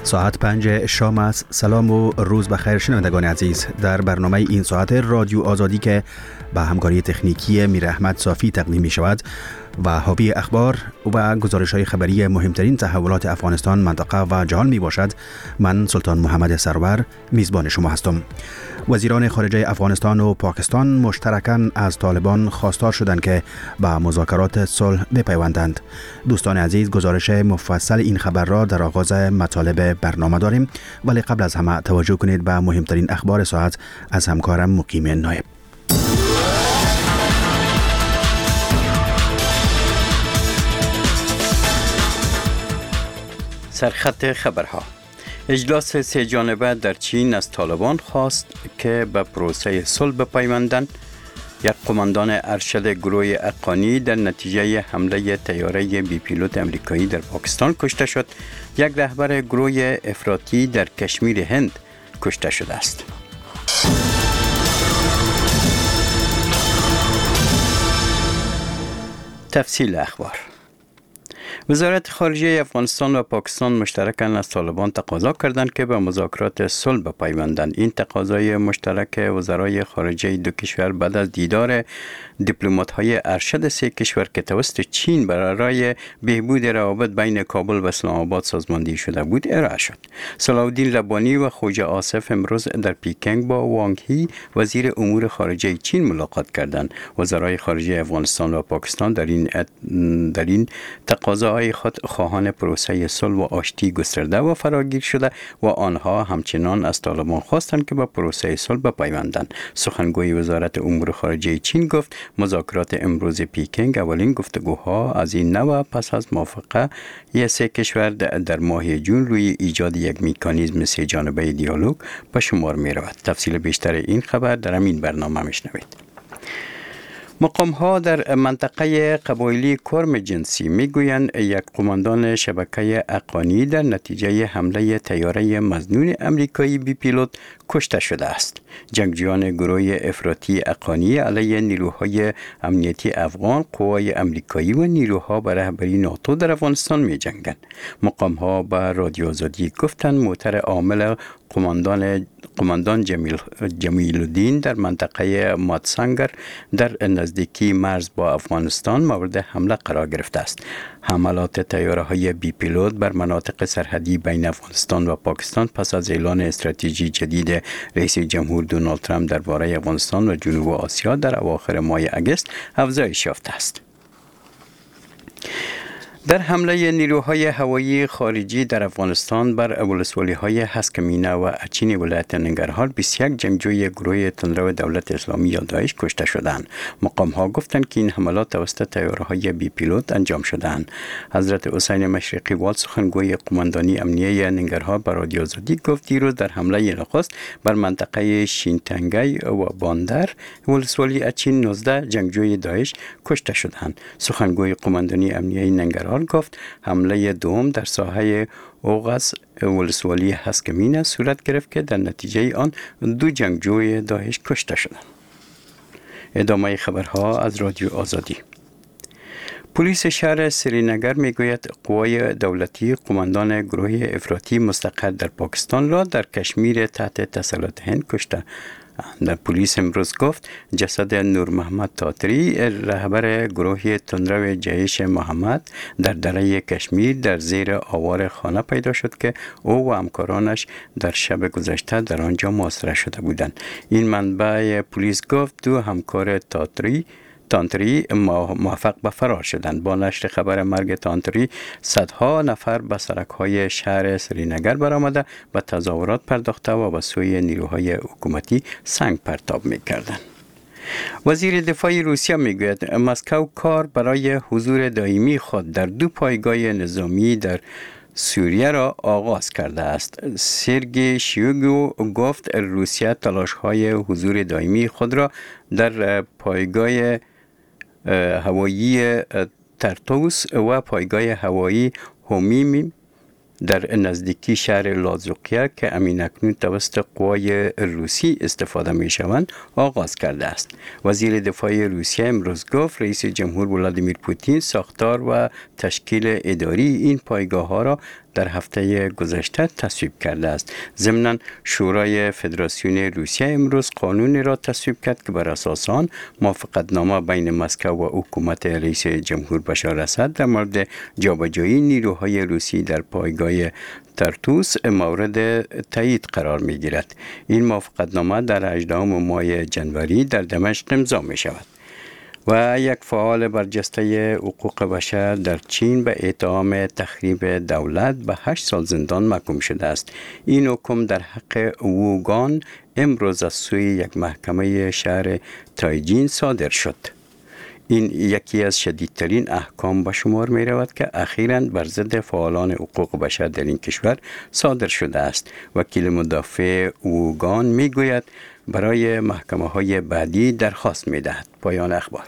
ساعت 5 شام است. سلام و روز بخیر شنوندگان عزیز. در برنامه این ساعت رادیو آزادی که با همکاری تکنیکی میر احمد صافی تقدیم می شود و حاوی اخبار و گزارش های خبری مهمترین تحولات افغانستان، منطقه و جهان می باشد، من سلطان محمد سرور میزبان شما هستم. وزیران خارجه افغانستان و پاکستان مشترکاً از طالبان خواستار شدند که به مذاکرات صلح بپیوندند. دوستان عزیز، گزارش مفصل این خبر را در آغاز مطالب برنامه داریم، ولی قبل از همه توجه کنید به مهمترین اخبار ساعت از همکارم مقیم نایب. سرخط خبرها: اجلاس سه جانبه در چین از طالبان خواست که به پروسه صلح بپیوندند. یک قماندان ارشد گروه اقانی در نتیجه حمله طیاره بی پیلوت امریکایی در پاکستان کشته شد. یک رهبر گروه افراطی در کشمیر هند کشته شده است. تفصیل اخبار: وزارت خارجه افغانستان و پاکستان مشترکاً از طالبان تقاضا کردند که به مذاکرات صلح بپیوندند. این تقاضای مشترک وزرای خارجه دو کشور بعد از دیدار دیپلمات‌های ارشد سه کشور که توسط چین برای بهبود روابط بین کابل و اسلام آباد سازماندهی شده بود ارائه شد. صلاح الدین لبانی و خوجه آصف امروز در پیکنگ با وانگ هی وزیر امور خارجه چین ملاقات کردند. وزرای خارجه افغانستان و پاکستان در این تقاضاهای خود خواهان پروسه صلح و آشتی گسترده و فراگیر شده و آنها همچنان از طالبان خواستند که به پروسه صلح بپیوندند. سخنگوی وزارت امور خارجه چین گفت مذاکرات امروز پیکنگ اولین گفتگوها از این نوع پس از موافقه سه کشور در ماه جون روی ایجاد یک مکانیزم سه جانبه دیالوگ به شمار می رود. تفصیل بیشتر این خبر در همین برنامه میشنوید. مقام‌ها در منطقه قبایلی کرم جنسی میگویند یک قماندان شبکه اقانی در نتیجه حمله طیاره مظنون امریکایی بی پیلوت کشته شده است. جنگجویان گروه افراطی اقانی علیه نیروهای امنیتی افغان، قوای امریکایی و نیروها به رهبری ناتو در افغانستان می‌جنگند. مقام‌ها به رادیو آزادی گفتند موتر عامل قماندان جمیل الدین در منطقه ماتسانگر در نزدیکی مرز با افغانستان مورد حمله قرار گرفته است. حملات طیاره‌های بی پیلوت بر مناطق سرحدی بین افغانستان و پاکستان پس از اعلان استراتژی جدید رئیس جمهور دونالد ترامپ درباره افغانستان و جنوب آسیا در اواخر ماه اگست افزایش یافته است. در حمله نیروهای هوایی خارجی در افغانستان بر ولسوالی‌های هسکمینه و اچین ولایت ننگرهار 21 جنگجوی گروه تندرو دولت اسلامی یا داعش کشته شدند. مقام‌ها گفتند که این حملات توسط طیاره‌های بی پیلوت انجام شدند. حضرت حسین مشرقی وال سخنگوی قماندانی امنیه ننگرهار به رادیو آزادی گفت دیروز در حمله نخست بر منطقه شینتنگی و باندر ولسوالی اچین 19 جنگجوی داعش کشته شدند. سخنگوی قماندانی امنیه ننگرهار گفت حمله دوم در ساحه اوغاز ولسوالی هسکمینه صورت گرفت که در نتیجه آن 2 جنگجوی داعش کشته شدند. ادامه خبرها از رادیو آزادی. پلیس شهر سرینگر میگوید قوای دولتی قماندان گروه افراطی مستقر در پاکستان را در کشمیر تحت تسلط هند کشته. در پلیس امروز گفت جسد نور محمد تاتری رهبر گروه تندرو جیش محمد در دره کشمیر در زیر آوار خانه پیدا شد که او و همکارانش در شب گذشته در آنجا محاصره شده بودند. این منبع پلیس گفت 2 همکار تانتری موفق به فرار شدند. با نشر خبر مرگ تانتری صدها نفر به سرک‌های شهر سرینگر برآمده و تظاهرات پرداخته و به سوی نیروهای حکومتی سنگ پرتاب می‌کردند. وزیر دفاع روسیه میگوید مسکو کار برای حضور دائمی خود در 2 پایگاه نظامی در سوریه را آغاز کرده است. سرگئی شویگو گفت روسیه تلاش‌های حضور دائمی خود را در پایگاه هوایی ترتوس و پایگاه هوایی هومیمی در نزدیکی شهر لازوقیه که امین اکنون توسط قوای روسی استفاده می شوند آغاز کرده است. وزیر دفاع روسیه امروز گفت رئیس جمهور ولادیمیر پوتین ساختار و تشکیل اداری این پایگاه ها را در هفته گذشته تصویب کرده است. ضمناً شورای فدراسیون روسیه امروز قانونی را تصویب کرد که بر اساس آن موافقتنامه بین مسکو و حکومت رئیس جمهور بشار اسد در مورد جابجایی نیروهای روسی در پایگاه ترتوس مورد تایید قرار می گیرد. این موافقتنامه در 18 ماه جنوری در دمشق امضا می شود. و یک فعال برجسته حقوق بشر در چین به اتهام تخریب دولت به 8 سال زندان محکوم شده است. این حکم در حق ووگان امروز از سوی یک محکمه شهر تایجین صادر شد. این یکی از شدیدترین احکام به شمار می رود که اخیراً بر ضد فعالان حقوق بشر در این کشور صادر شده است. وکیل مدافع ووگان می گوید برای محکمه های بعدی درخواست می دهد. پایان اخبار.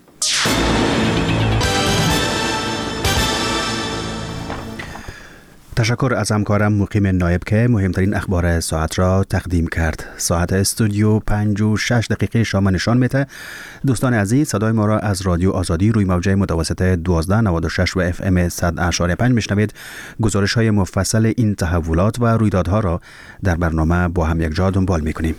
تشکر از همکارم مقیم نایب که مهمترین اخبار ساعت را تقدیم کرد. ساعت استودیو 5:06 شام نشان میده. دوستان عزیز، صدای ما را از رادیو آزادی روی موجه متوسط 1296 و FM 100.5 میشنوید. گزارش های مفصل این تحولات و رویدادها را در برنامه با هم یک جا دنبال میکنیم.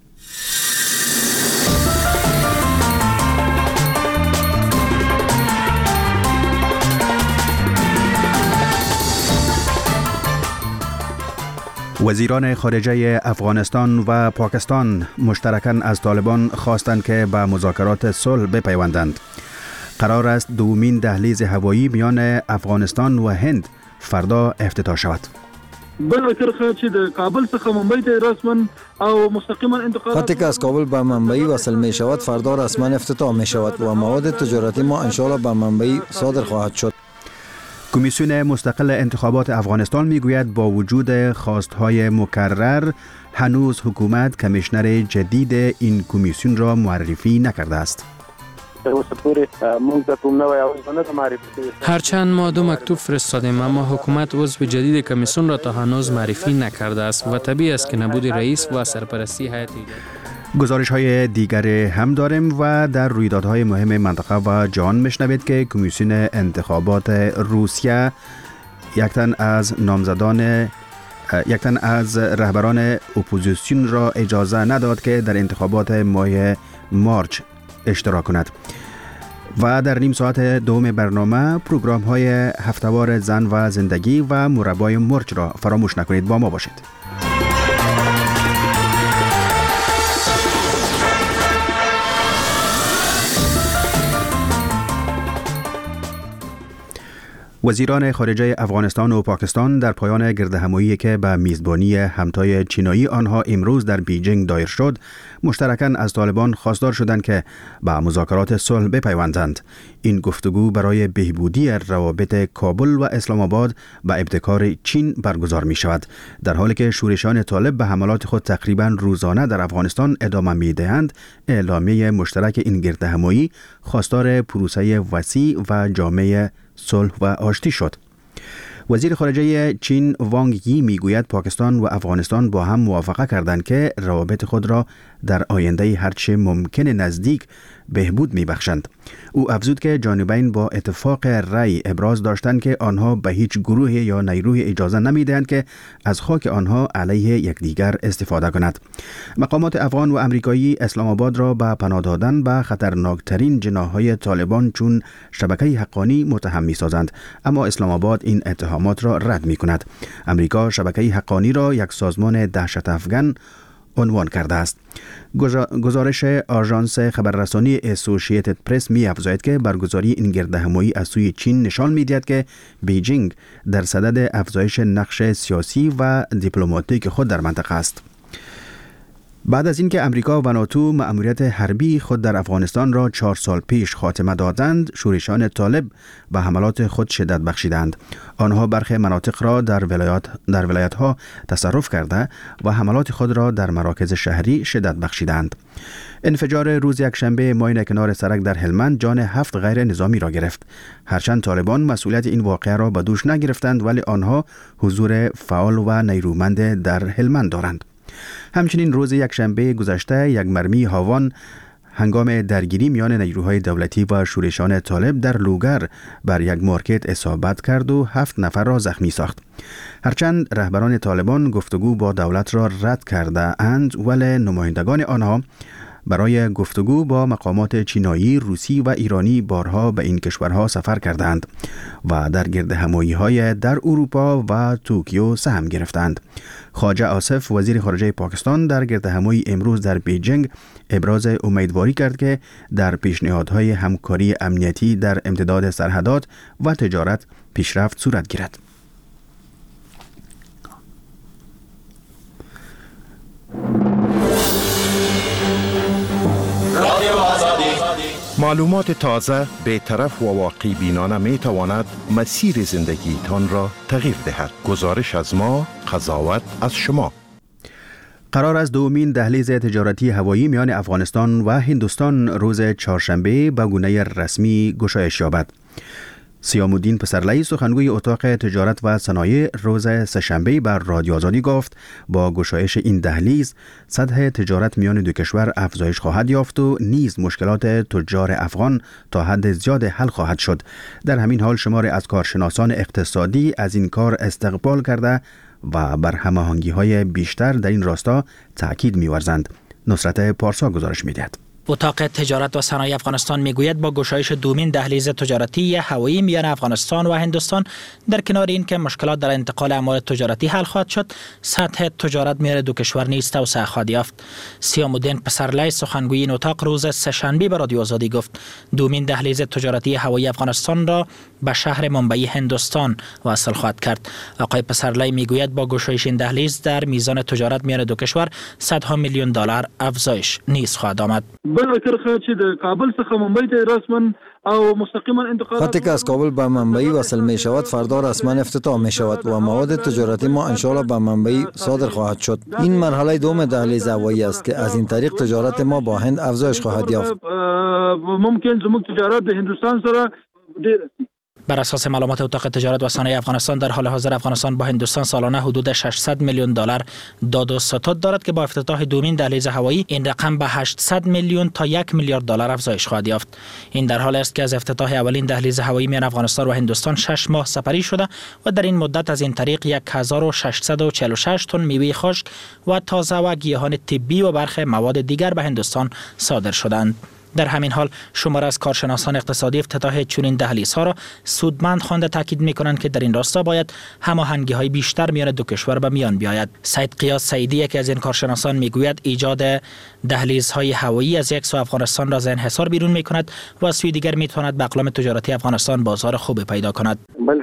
وزیران خارجه افغانستان و پاکستان مشترکاً از طالبان خواستند که به مذاکرات صلح بپیوندند. قرار است دومین دهلیز هوایی میان افغانستان و هند فردا افتتاح شود. بل کرخه چې د کابل څخه ممبئی ته رسما او مستقیما انتقال خطی که از کابل به ممبئی وصل می شود فردا رسما افتتاح می شود و مواد تجارتی ما انشاءالله به ممبئی صادر خواهد شد. کمیسیون مستقل انتخابات افغانستان میگوید با وجود خواستهای مکرر هنوز حکومت کمیشنر جدید این کمیسیون را معرفی نکرده است. هرچند ما 2 مکتوب فرستادیم اما حکومت عضو جدید کمیسیون را تا هنوز معرفی نکرده است و طبیعی است که نبود رئیس و سرپرستی هیئت. گزارش های دیگر هم داریم و در رویدادهای مهم منطقه و جهان میشنوید که کمیسیون انتخابات روسیه یک تن از رهبران اپوزیسیون را اجازه نداد که در انتخابات ماه مارچ اشتراک کند. و در نیم ساعت دوم برنامه پروگرام های هفته‌وار زن و زندگی و مربای مرچ را فراموش نکنید. با ما باشید. وزیران خارجه افغانستان و پاکستان در پایان گردهمایی که به میزبانی همتای چینایی آنها امروز در بیجینگ دایر شد، مشترکاً از طالبان خواستار شدند که به مذاکرات صلح بپیوندند. این گفتگو برای بهبودی روابط کابل و اسلام آباد به ابتکار چین برگزار می شود، در حالی که شورشان طالب به حملات خود تقریباً روزانه در افغانستان ادامه می دهند. اعلامیه مشترک این گردهمایی خواستار پروسه وسیع و جامع صلح و آشتی شد. وزیر خارجه چین وانگ یی میگوید پاکستان و افغانستان با هم موافقه کردند که روابط خود را در آینده هرچه ممکن نزدیک بهبود میبخشند. او افزود که جانبین با اتفاق رأی ابراز داشتند که آنها به هیچ گروه یا نیروی اجازه نمیدهند که از خاک آنها علیه یکدیگر استفاده کند. مقامات افغان و امریکایی اسلام آباد را به پناه دادن به خطرناکترین جناح‌های طالبان چون شبکه حقانی متهم می‌سازند، اما اسلام آباد این اتهامات را رد می‌کند. امریکا شبکه حقانی را یک سازمان دهشت افغان عنوان کرده است. گزارش آژانس خبررسانی اسوسییتد پرس می افزاید که برگزاری این گردهمایی از سوی چین نشان می دهد که بیجینگ در صدد افزایش نقش سیاسی و دیپلماتیک خود در منطقه است. بعد از اینکه امریکا و ناتو مأموریت حربی خود در افغانستان را 4 سال پیش خاتمه دادند، شورشان طالب به حملات خود شدت بخشیدند. آنها برخی مناطق را در ولایت‌ها تصرف کرده و حملات خود را در مراکز شهری شدت بخشیدند. انفجار روز یکشنبه ماین کنار سرک در هلمند جان 7 غیر نظامی را گرفت. هرچند طالبان مسئولیت این واقعه را به دوش نگرفتند، ولی آنها حضور فعال و نیرومند در هلمند دارند. همچنین روز یکشنبه گذشته یک مرمی هاوان هنگام درگیری میان نیروهای دولتی و شورشان طالب در لوگر بر یک مارکت اصابت کرد و 7 نفر را زخمی ساخت. هرچند رهبران طالبان گفتگو با دولت را رد کرده اند، ولی نمایندگان آنها برای گفتگو با مقامات چینایی، روسی و ایرانی بارها به این کشورها سفر کردند و در گردهمایی‌های در اروپا و توکیو سهم گرفتند. خواجه آصف وزیر خارجه پاکستان در گردهمایی امروز در بیجینگ ابراز امیدواری کرد که در پیشنهادهای همکاری امنیتی در امتداد سرحدات و تجارت پیشرفت صورت گیرد. معلومات تازه، بی‌طرف و واقعی بینانه می تواند مسیر زندگی تان را تغییر دهد. گزارش از ما، قضاوت از شما. قرار است دومین دهلیز تجارتی هوایی میان افغانستان و هندوستان روز چهارشنبه به گونه رسمی گشایش یابد. سیام الدین پسرلی سخنگوی اتاق تجارت و صنایع روز سه‌شنبه بر رادیو آزادی گفت با گشایش این دهلیز سطح تجارت میان دو کشور افزایش خواهد یافت و نیز مشکلات تجار افغان تا حد زیاد حل خواهد شد. در همین حال شماری از کارشناسان اقتصادی از این کار استقبال کرده و بر هماهنگی‌های بیشتر در این راستا تاکید می‌ورزند. نصرت پارسا گزارش می‌دهد. اتاق تجارت و صنایع افغانستان میگوید با گشایش دومین دهلیز تجارتی هوایی میان افغانستان و هندوستان در کنار این که مشکلات در انتقال اموال تجارتی حل خواهد شد، سطح تجارت میان دو کشور نیز توسعه خواهد یافت. سیام الدین پسرلی سخنگوی این اتاق روز سه‌شنبه به رادیو آزادی گفت دومین دهلیز تجارتی هوایی افغانستان را به شهر ممبئی هندوستان وصل خواهد کرد. آقای پسرلی میگوید با گشایش این دهلیز در میزان تجارت میان دو کشور صدها میلیون دلار افزایش نیز خواهد آمد. بل کرخه چې د کابل څخه ممبئی ته رسما او مستقیما انتقال خطی که از کابل به ممبئی وصل می شود فردا رسما افتتاح می شود و مواد تجارتی ما انشالله به ممبئی صادر خواهد شد. این مرحله دوم دهلیز هوایی است که از این طریق تجارت ما با هند افزایش خواهد یافت. ممکن زموږ تجارت د هندوستان سره ډیر بر اساس معلومات اتاق تجارت و صنایع افغانستان در حال حاضر افغانستان با هندوستان سالانه حدود 600 میلیون دلار داد و ستد دارد که با افتتاح دومین دهلیز هوایی این رقم به 800 میلیون تا 1 میلیارد دلار افزایش خواهد یافت. این در حالی است که از افتتاح اولین دهلیز هوایی میان افغانستان و هندوستان 6 ماه سپری شده و در این مدت از این طریق 1646 تن میوه خشک و تازه و گیاهان طبی و برخی مواد دیگر به هندوستان صادر شدند. در همین حال شمار از کارشناسان اقتصادی افتتاح چنین دهلیزها را سودمند خوانده تاکید می‌کنند که در این راستا باید هماهنگی‌های بیشتر میان دو کشور به میان بیاید. سید قیاس سعیدی که از این کارشناسان میگوید ایجاد دهلیزهای هوایی از یک سو افغانستان را از انحصار بیرون می‌کند و از سوی دیگر می‌تواند به اقلام تجارتی افغانستان بازار خوبی پیدا کند.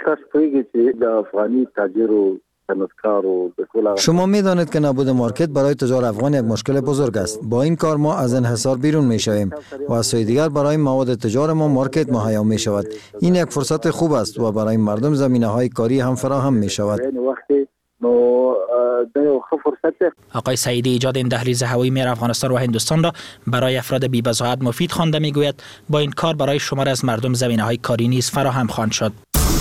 شما می‌دانید که نبود مارکت برای تجار افغان یک مشکل بزرگ است. با این کار ما از انحصار بیرون می‌شویم و از سوی دیگر برای مواد تجار ما مارکت مهیا می‌شود. این یک فرصت خوب است و برای مردم زمینه‌های کاری هم فراهم می‌شود. آقای سعیدی ایجاد این دهلیز هوایی میان افغانستان و هندوستان را برای افراد بی‌بضاعت مفید خوانده میگوید با این کار برای شمار از مردم زمینه‌های کاری نیز فراهم خواهد شد.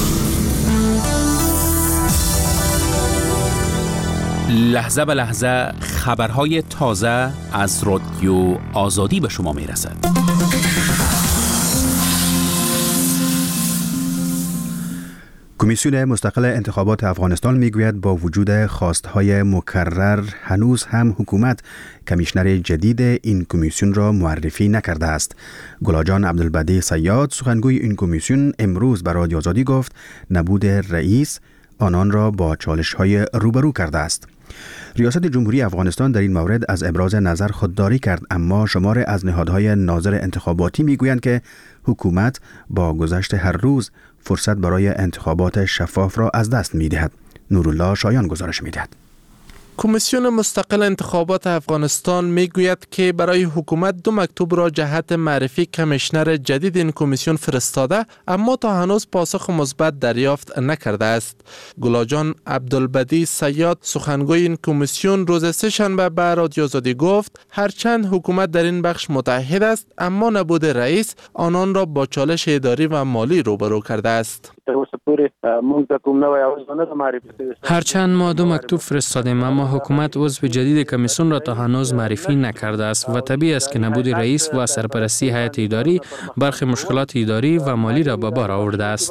لحظه به لحظه خبرهای تازه از رادیو آزادی به شما میرسد. کمیسیون مستقل انتخابات افغانستان میگوید با وجود خواستهای مکرر هنوز هم حکومت کمیشنر جدید این کمیسیون را معرفی نکرده است. گلاجان عبدالبدی صیاد سخنگوی این کمیسیون امروز به رادیو آزادی گفت نبود رئیس آنان را با چالش‌های روبرو کرده است. ریاست جمهوری افغانستان در این مورد از ابراز نظر خودداری کرد، اما شمار از نهادهای ناظر انتخاباتی میگویند که حکومت با گذشت هر روز فرصت برای انتخابات شفاف را از دست می‌دهد. نورالله شایان گزارش می‌دهد. کمیسیون مستقل انتخابات افغانستان میگوید که برای حکومت 2 مکتوب را جهت معرفی کمیشنر جدید این کمیسیون فرستاده، اما تا هنوز پاسخ مثبت دریافت نکرده است. گلاجان عبدالبدی صیاد سخنگوی این کمیسیون روز سه‌شنبه به رادیو آزادی گفت هرچند حکومت در این بخش متحد است، اما نبود رئیس آنان را با چالش اداری و مالی روبرو کرده است. اوس پورې موږ د کوم نوې اوزونه معرفي کړو. هرچند ما 2 مکتوب فرستادیم اما حکومت عضو جدید کمیسیون را تا هنوز معرفی نکرده است و طبیعی است که نبود رئیس و سرپرستی هیئت اداری برخی مشکلات اداری و مالی را به بار آورده است.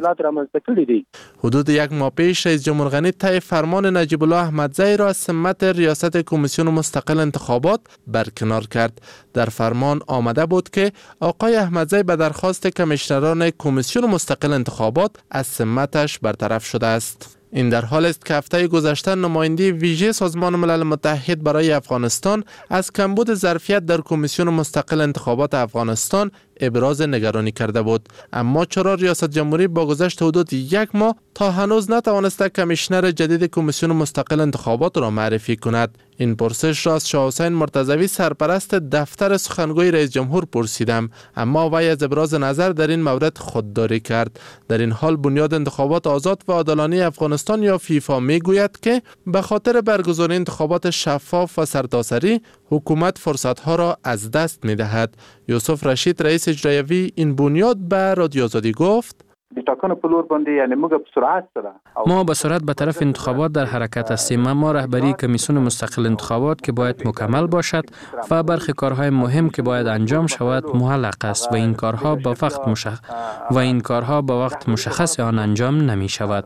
حدود 1 ماه پیش رئیس جمهور غنی طی فرمان نجیب الله احمدزی را از سمت ریاست کمیسیون مستقل انتخابات برکنار کرد. در فرمان آمده بود که آقای احمدزی به درخواست کمیشنران کمیسیون مستقل انتخابات از سمتش برطرف شده است. این در حال است که هفته گذشته نماینده ویژه سازمان ملل متحد برای افغانستان از کمبود ظرفیت در کمیسیون مستقل انتخابات افغانستان ابراز نگرانی کرده بود. اما چرا ریاست جمهوری با گذشت حدود 1 ماه تا هنوز نتوانسته کمیشنر جدید کمیسیون مستقل انتخابات را معرفی کند؟ این پرسش را از شاه حسین مرتضوی سرپرست دفتر سخنگوی رئیس جمهور پرسیدم، اما وی از ابراز نظر در این مورد خودداری کرد. در این حال بنیاد انتخابات آزاد و عادلانه افغانستان یا فیفا میگوید که به خاطر برگزاری انتخابات شفاف و سرتاسری حکومت فرصتها را از دست می‌دهد. یوسف رشید رئیس اجرایی این بنیاد به رادیو آزادی گفت: ما به سرعت به طرف انتخابات در حرکت هستیم، اما رهبری کمیسیون مستقل انتخابات که باید مکمل باشد و برخی کارهای مهم که باید انجام شود معلق است و این کارها به وقت مشخص آن انجام نمی شود.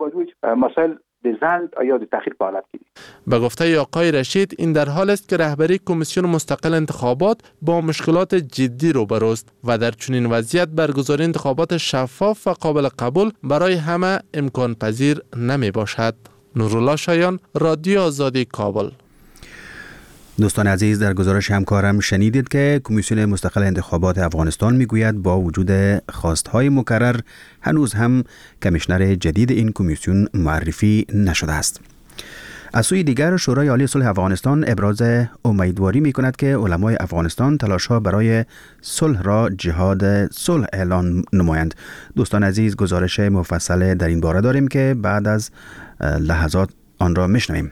به گفته آقای رشید این در حال است که رهبری کمیسیون مستقل انتخابات با مشکلات جدی روبروست و در چنین وضعیت برگزاری انتخابات شفاف و قابل قبول برای همه امکان پذیر نمی باشد. نورالله شایان، رادیو آزادی، کابل. دوستان عزیز، در گزارش همکارم شنیدید که کمیسیون مستقل انتخابات افغانستان میگوید با وجود خواستهای مکرر هنوز هم کمیشنر جدید این کمیسیون معرفی نشده است. از سوی دیگر شورای عالی صلح افغانستان ابراز امیدواری می کند که علمای افغانستان تلاش‌ها برای صلح را جهاد صلح اعلان نمایند. دوستان عزیز، گزارش مفصل در این باره داریم که بعد از لحظات آن را میشنویم.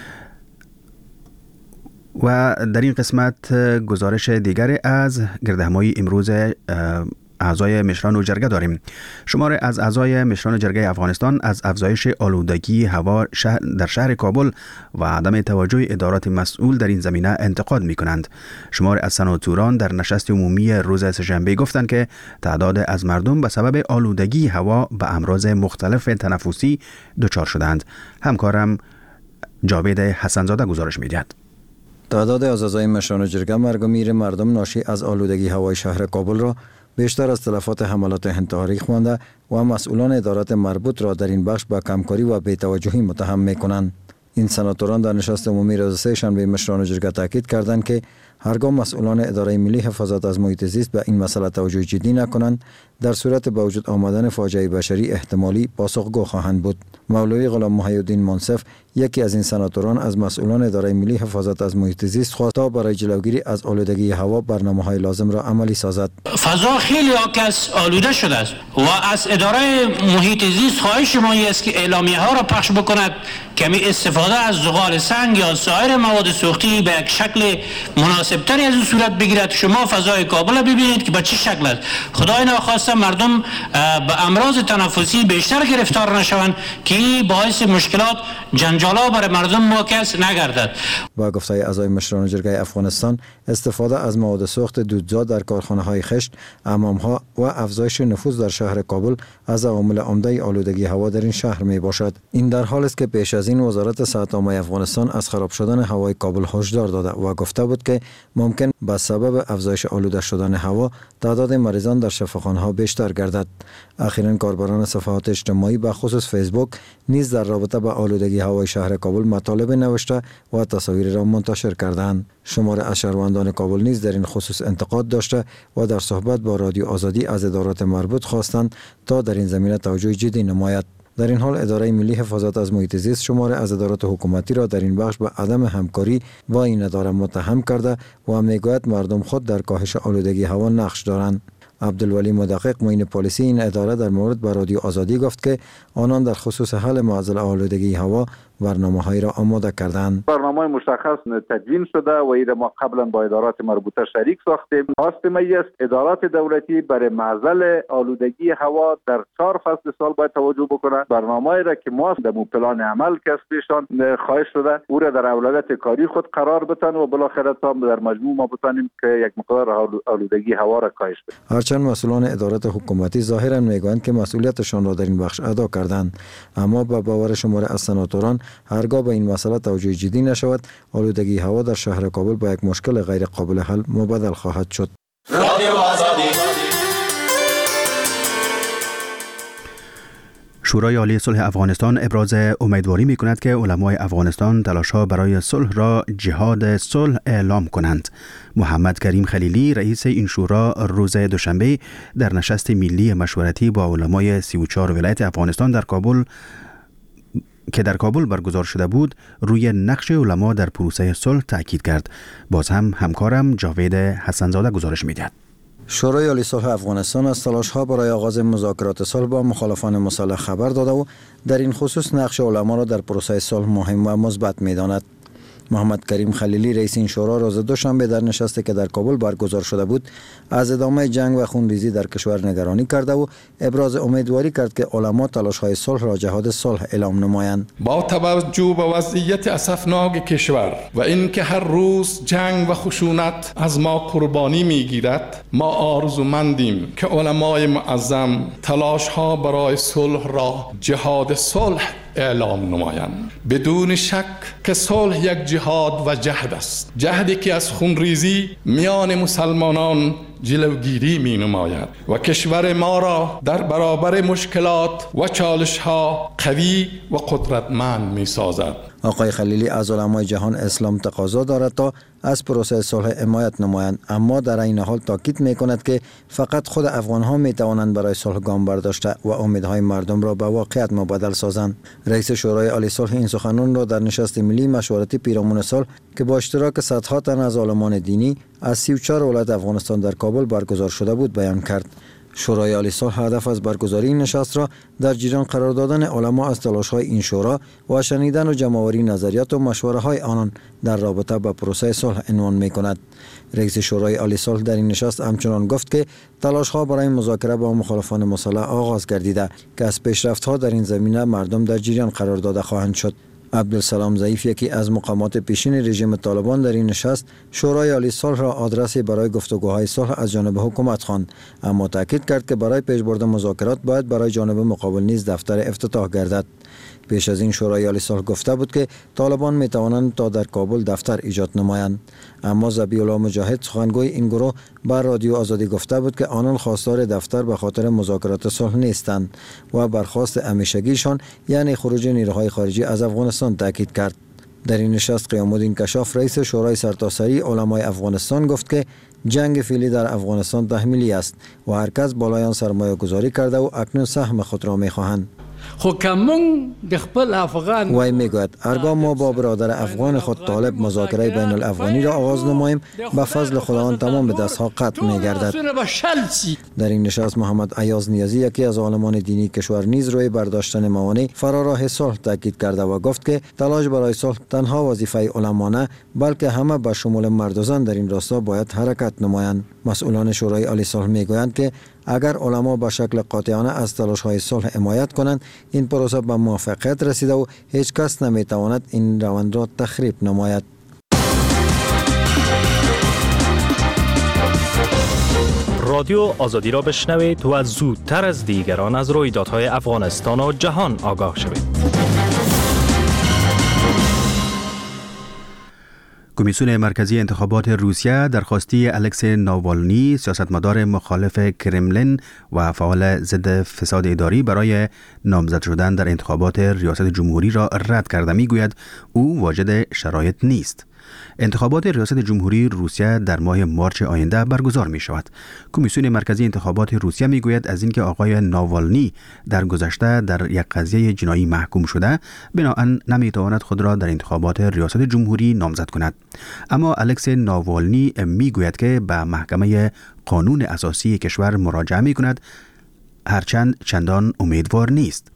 و در این قسمت گزارش دیگر از گردهمایی امروز اعضای مشران جرگه داریم. شمار از اعضای مشران جرگه افغانستان از افزایش آلودگی هوا در شهر کابل و عدم توجه ادارات مسئول در این زمینه انتقاد می کنند. شمار از سناتوران در نشست عمومی روز سه‌شنبه گفتند که تعداد از مردم به سبب آلودگی هوا به امراض مختلف تنفسی دچار شدند. همکارم جاوید حسنزاده گزارش می دهد. تعداد از اعضای مشران جرگه مرگ و میر مردم ناشی از آلودگی هوای شهر کابل را بیشتر از تلفات حملات انتحاری خوانده و مسئولان ادارات مربوط را در این بخش به کمکاری و بی‌توجهی متهم می‌کنند. این سناتوران در نشست عمومی روز سه‌شنبه مشران جرگه تاکید کردند که هرگاه مسئولان اداره ملی حفاظت از محیط زیست به این مسئله توجه جدی نکنند، در صورت به وجود آمدن فاجعه بشری احتمالی پاسخگو خواهند بود. مولوی غلام محی الدین منصف، یکی از این سناتوران، از مسئولان اداره ملی حفاظت از محیط زیست خواست تا برای جلوگیری از آلودگی هوا برنامه‌های لازم را عملی سازد. فضا خیلی آکس آلوده شده است و از اداره محیط زیست خواهش ما است که اعلامیه‌ها را پخش بکند که استفاده از زغال سنگ یا سایر مواد سوختی به یک شکل مناسبتری از این صورت بگیرد. شما فضای کابل ببینید که به چه شکل است. خدای ناخواسته مردم به امراض تنفسی بیشتر گرفتار نشوند که باعث مشکلات جنجالا برای مردم معکس نگردد. با گفته اعضای مشران جرگه افغانستان، استفاده از مواد سوخت دودزا در کارخانه‌های خشت، حمام‌ها و افزایش نفوذ در شهر کابل از عوامل عمده آلودگی هوا در این شهر می باشد. این در حالی است که پیش از این وزارت صحت عامه افغانستان از خراب شدن هوای کابل هشدار داده و گفته بود که ممکن به سبب افزایش آلوده شدن هوا تعداد مریضان در شفاخانه‌ها بیشتر گردد. اخیراً کاربران صفحات اجتماعی به خصوص فیسبوک نیز در رابطه با آلودگی هوای شهر کابل مطالب نوشته و تصاویر را منتشر کردند. شمار از شهروندان کابل نیز در این خصوص انتقاد داشته و در صحبت با رادیو آزادی از ادارات مربوط خواستند تا در این زمینه توجه جدی نماید. در این حال اداره ملی حفاظت از محیط زیست شمار از ادارات حکومتی را در این بخش به عدم همکاری با این اداره متهم کرده و میگوید مردم خود در کاهش آلودگی هوا نقش دارند. عبدالولی مدقق معین پلیسی این اداره در مورد با رادیو آزادی گفت که آنان در خصوص حل معضل آلودگی هوا برنامه‌هایی را آماده کردند. برنامه مشخص تدوین شده و این ما قبلا با ادارات مربوطه شریک ساختیم. خواست ما است ادارات دولتی برای معزل آلودگی هوا در 4 فصل سال باید توجه بکنند. برنامه‌ای را که ما در پلان عمل کسبشان خواهش شده او را در اولویت کاری خود قرار بدن و بالاخره تا در مجموع ما بتانیم که یک مقدار آلودگی هوا را کاهش بدیم. هرچند مسئولان ادارات حکومتی ظاهرا میگویند که مسئولیتشان را در این بخش ادا کردند، اما با باور شماری از سناتوران هرگاه به این مسئله توجه جدی نشود، آلودگی هوا در شهر کابل با یک مشکل غیر قابل حل مبدل خواهد شد. شورای عالی صلح افغانستان ابراز امیدواری می کند که علمای افغانستان تلاش‌ها برای صلح را جهاد صلح اعلام کنند. محمد کریم خلیلی رئیس این شورا روز دوشنبه در نشست ملی مشورتی با علمای 34 ولایت افغانستان در کابل برگزار شده بود روی نقش علما در پروسه صلح تاکید کرد. باز هم همکارم جاوید حسنزاده گزارش می‌دهد. شورای عالی صلح افغانستان از تلاش‌ها برای آغاز مذاکرات صلح با مخالفان مسلح خبر داده و در این خصوص نقش علما را در پروسه صلح مهم و مثبت می‌داند. محمد کریم خلیلی رئیس این شورا روز دوشنبه در نشستی که در کابل برگزار شده بود از ادامه جنگ و خونریزی در کشور نگرانی کرده و ابراز امیدواری کرد که علما تلاش‌های صلح را جهاد صلح اعلام نمایند. با توجه به وضعیت اسفناک کشور و اینکه هر روز جنگ و خشونت از ما قربانی می‌گیرد، ما آرزومندیم که علمای معظم تلاش‌ها برای صلح را جهاد صلح اعلام نمایند. بدون شک که صلح یک جهاد و جهد است، جهدی که از خونریزی میان مسلمانان جلوگیری می نماید و کشور ما را در برابر مشکلات و چالش‌ها قوی و قدرتمند می سازد. آقای خلیلی از علمای جهان اسلام تقاضا دارد تا از پروسه صلح حمایت نمایند، اما در این حال تاکید می کند که فقط خود افغان‌ها می توانند برای صلح گام برداشته و امیدهای مردم را به واقعیت مبدل سازند. رئیس شورای عالی صلح این سخنان را در نشست ملی مشورتی پیرامون صلح که با اشتراک صدها تن از عالمان دینی از 34 ولایت افغانستان در کابل برگزار شده بود بیان کرد. شورای عالی صلح هدف از برگزاری این نشست را در جریان قرار دادن علما از تلاش‌های این شورا و شنیدن و جمع‌آوری نظریات و مشوره‌های آنان در رابطه با پروسه صلح عنوان می‌کند. رئیس شورای عالی صلح در این نشست همچنان گفت که تلاش‌ها برای مذاکره با مخالفان مسلح آغاز گردیده که از پیشرفت‌ها در این زمینه مردم در جریان قرار داده خواهند شد. عبدالسلام ضعیف، یکی از مقامات پیشین رژیم طالبان، در این نشست شورای عالی صلح را آدرسی برای گفتگوهای صلح از جانب حکومت خواند، اما تاکید کرد که برای پیشبرد مذاکرات باید برای جانب مقابل نیز دفتر افتتاح گردد. پیش از این شورای عالی صلح گفته بود که طالبان می توانند تا در کابل دفتر ایجاد نمایند، اما ذبیح الله مجاهد سخنگوی این گروه بر رادیو آزادی گفته بود که آنان خواستار دفتر به خاطر مذاکرات صلح نیستند و برخواست همیشگیشان یعنی خروج نیروهای خارجی از افغانستان تاکید کرد. در این نشست قیام الدین کشاف رئیس شورای سرتاسری علمای افغانستان گفت که جنگ فعلی در افغانستان تحمیلی است و هر کس بالای آن سرمایه گذاری کرده و اکنون سهم خود را می خواهند. وی میگوید هرگاه ما با برادر افغان خود طالب مذاکره بین الافغانی را آغاز نماییم، به فضل خداوند تمام به دستها قطع میگردد. در این نشست محمد ایاز نیازی، یکی از عالمان دینی کشور، نیز روی برداشتن موانع فراراه صلح تاکید کرده و گفت که تلاش برای صلح تنها وظیفه علما نه بلکه همه به شمول مرد و زن در این راستا باید حرکت نمایند. مسئولان شورای عالی صلح میگویند که اگر علما به شکل قاطعانه از تلاش‌های صلح حمایت کنند، این پروسه به موفقیت رسیده و هیچ کس نمیتواند این روند را تخریب نماید. رادیو آزادی را بشنوید و زودتر از دیگران از رویدادهای افغانستان و جهان آگاه شوید. کمیسیون مرکزی انتخابات روسیه درخواستی الکسی ناوالنی، سیاستمدار مخالف کرملین و فعال ضد فساد اداری، برای نامزد شدن در انتخابات ریاست جمهوری را رد کرده. میگوید او واجد شرایط نیست. انتخابات ریاست جمهوری روسیه در ماه مارچ آینده برگزار می شود. کمیسیون مرکزی انتخابات روسیه می گوید از اینکه آقای ناوالنی در گذشته در یک قضیه جنایی محکوم شده، بنابراین نمی تواند خود را در انتخابات ریاست جمهوری نامزد کند. اما الکسی ناوالنی می گوید که به محکمه قانون اساسی کشور مراجعه می کند، هرچند چندان امیدوار نیست.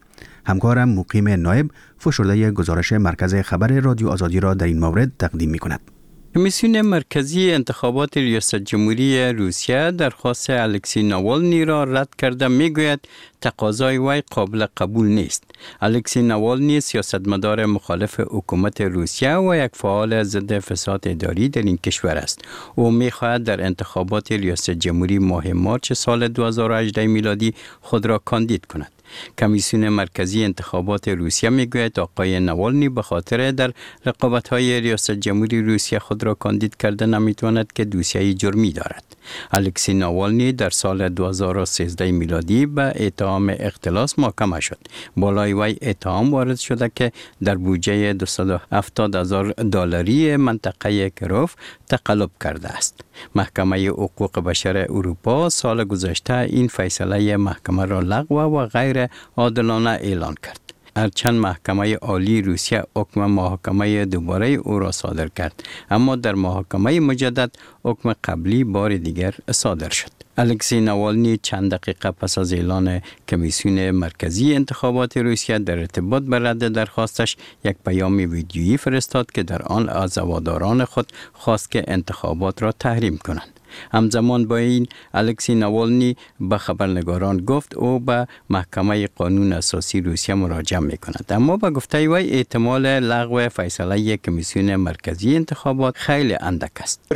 همکارم مقیم نایب فشرده گزارش مرکز خبر رادیو آزادی را در این مورد تقدیم می کند. کمیسیون مرکزی انتخابات ریاست جمهوری روسیه درخواست الکسی ناوالنی را رد کرده میگوید تقاضای وی قابل قبول نیست. الکسی ناوالنی سیاستمدار مخالف حکومت روسیه و یک فعال ضد فساد اداری در این کشور است. او میخواهد در انتخابات ریاست جمهوری ماه مارچ سال 2018 میلادی خود را کاندید کند. کمیسیون مرکزی انتخابات روسیه میگوید آقای ناوالنی به خاطر در رقابت‌های ریاست جمهوری روسیه خود را کاندید کرده نمیتواند که دوسیه جرمی دارد. الکسی ناوالنی در سال 2013 میلادی به اتهام اختلاس محاکمه شد. بالای وی اتهام وارد شده که در بودجه $270,000 منطقه کروف تقلب کرده است. محکمه حقوق بشر اروپا سال گذشته این فیصله محکمه را لغو و غیر عادلانه اعلان کرد. هرچند محکمه عالی روسیه حکم محاکمه دوباره او را صادر کرد، اما در محاکمه مجدد حکم قبلی بار دیگر صادر شد. الکسی ناوالنی چند دقیقه پس از اعلان کمیسیون مرکزی انتخابات روسیه در ارتباط به رد درخواستش یک پیام ویدیویی فرستاد که در آن از هواداران خود خواست که انتخابات را تحریم کنند. همزمان با این الکسی ناوالنی به خبرنگاران گفت او به محکمه قانون اساسی روسیه مراجعه می‌کند، اما به گفته وی احتمال لغو فیصله کمیسیون مرکزی انتخابات خیلی اندک است.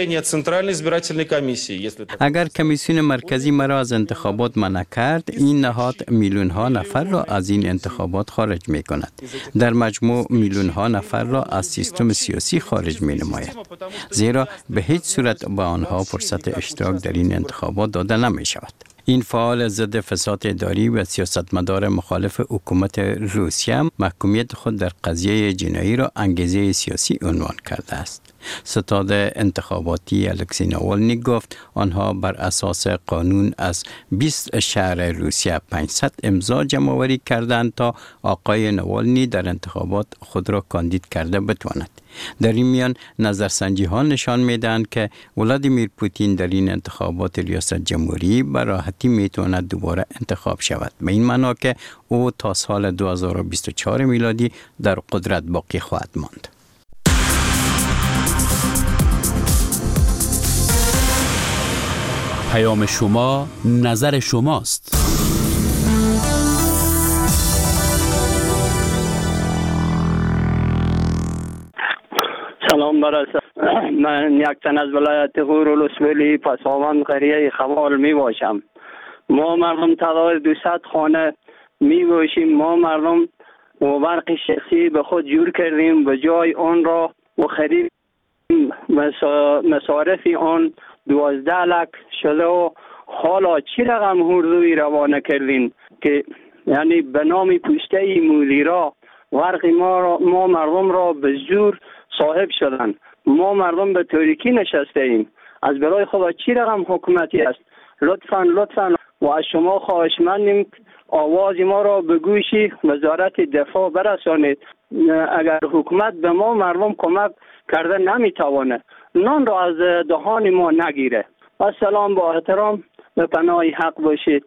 اگر کمیسیون مرکزی مرا از انتخابات منع کرد، این نهاد میلیون ها نفر را از این انتخابات خارج می‌کند. در مجموع میلیون ها نفر را از سیستم سیاسی خارج می‌نماید، زیرا به هیچ صورت به آنها فرصت اشتراک در این انتخابات داده نمی شود. این فعال ضد فساد اداری و سیاستمدار مخالف حکومت روسیه محکومیت خود در قضیه جنایی را انگیزه سیاسی عنوان کرده است. ستاد انتخاباتی الکسی ناوالنی گفت آنها بر اساس قانون از 20 شهر روسیه 500 امضا جمع‌آوری کردند تا آقای ناوالنی در انتخابات خود را کاندید کرده بتواند. در این میان نظرسنجی ها نشان میدهند که ولادیمیر پوتین در این انتخابات ریاست جمهوری به راحتی میتواند دوباره انتخاب شود، به این معنا که او تا سال 2024 میلادی در قدرت باقی خواهد ماند. پیام شما، نظر شماست. سلام برسه. من یک تن از ولایت غور ولسوالی پساوند قریه خوال می باشم. ما مردم تعداد 200 خانه می باشیم. ما مردم و برق شخصی به خود جور کردیم، به جای آن را و خرید مصارف آن 12 لک شده و حالا چی رقم هردوی روانه کردین که یعنی به نام پوسته مدیرا برق ما مردم را به زور صاحب شدن. ما مردم به تاریکی نشسته ایم. از برای خود چی رقم حکومتی است؟ لطفاً و از شما خواهشمندیم آواز ما را به گوش وزارت دفاع برسانید. اگر حکومت به ما مردم کمک کرده نمیتوانه نان را از دهان ما نگیره. السلام، با احترام، به پناه حق باشید.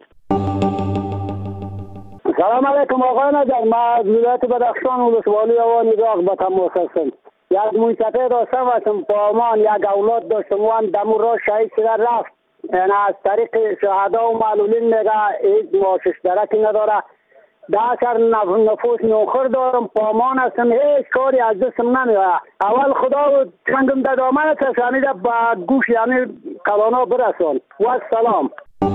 سلام علیکم آقای نجار. ما از ولایت بدخشان ولسوالی آوان نگاه به تماس هستم. یک منطقه داشتم و پامان یک اولاد داشتم و هم دمور را شهید شده رفت. یعنی از طریق شهدا و معلولین میگه هیچ معاشش درکی نداره. 10 نفوس نوخر دارم، پامان هستم، هیچ کاری از دستم نمیاد. اول خدا چندم در دامن تشانیده با گوش یعنی کلانا برسون. و السلام.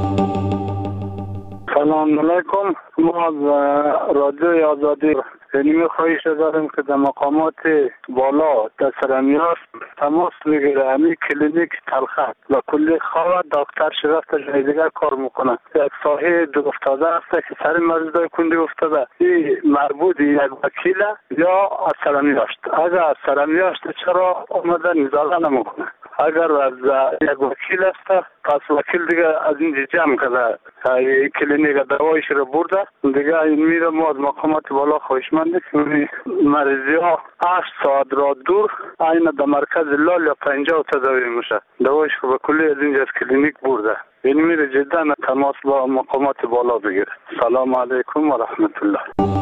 سلام علیکم. ما از رادیو آزادی اینمی خواهش داریم که در مقامات بالا در سرمیار تماس بگیره. همین کلینیک تلخت و کلی خواه دکتر شرفت جای دیگر کار میکنه. یک ساحه دو افتاده است که سر مریضای کندی افتاده. این مربوط یک وکیله یا از سرمیاشت. اگر از سرمیاشت چرا آمده نزاله نمیکنه؟ اگر از یک وکیل است پس وکیل دیگه از این جمع کرده کلینیک دوایش رو برده دیگه این میره. ما از مقامات بالا خواهشمندیم که مریضی ها 8 ساعت را دور این در مرکز لال یا 50 تداوی میشه. دوایش رو به کلی از اینجا از کلینیک برده. یعنی میره جدا تماس با مقامات بالا بگیره. سلام علیکم و رحمت الله.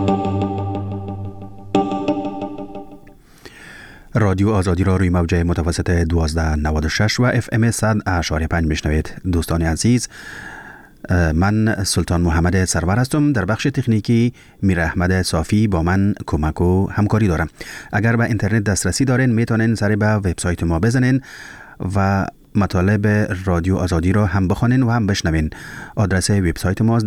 رادیو آزادی را روی موجه متوسط 1296 و FM 100.5 میشنوید. دوستان عزیز، من سلطان محمد سرور هستم. در بخش تکنیکی میر احمد صافی با من کمک و همکاری دارم. اگر به اینترنت دسترسی دارین میتونین سری به وبسایت ما بزنین و مطالب رادیو آزادی را هم بخونین و هم بشنوین. آدرس وبسایت ما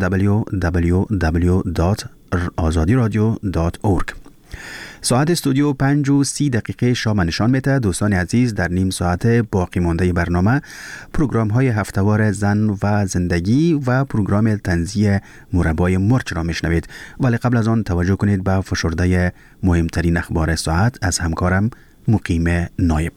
www.azadiradio.org. ساعت استودیو 5:30 شام نشان میده. دوستان عزیز، در نیم ساعت باقی مانده برنامه پروگرام های هفتهوار زن و زندگی و پروگرام طنزی مربای مرچ را میشنوید. ولی قبل از آن توجه کنید به فشرده مهمترین اخبار ساعت از همکارم مقیم نایب.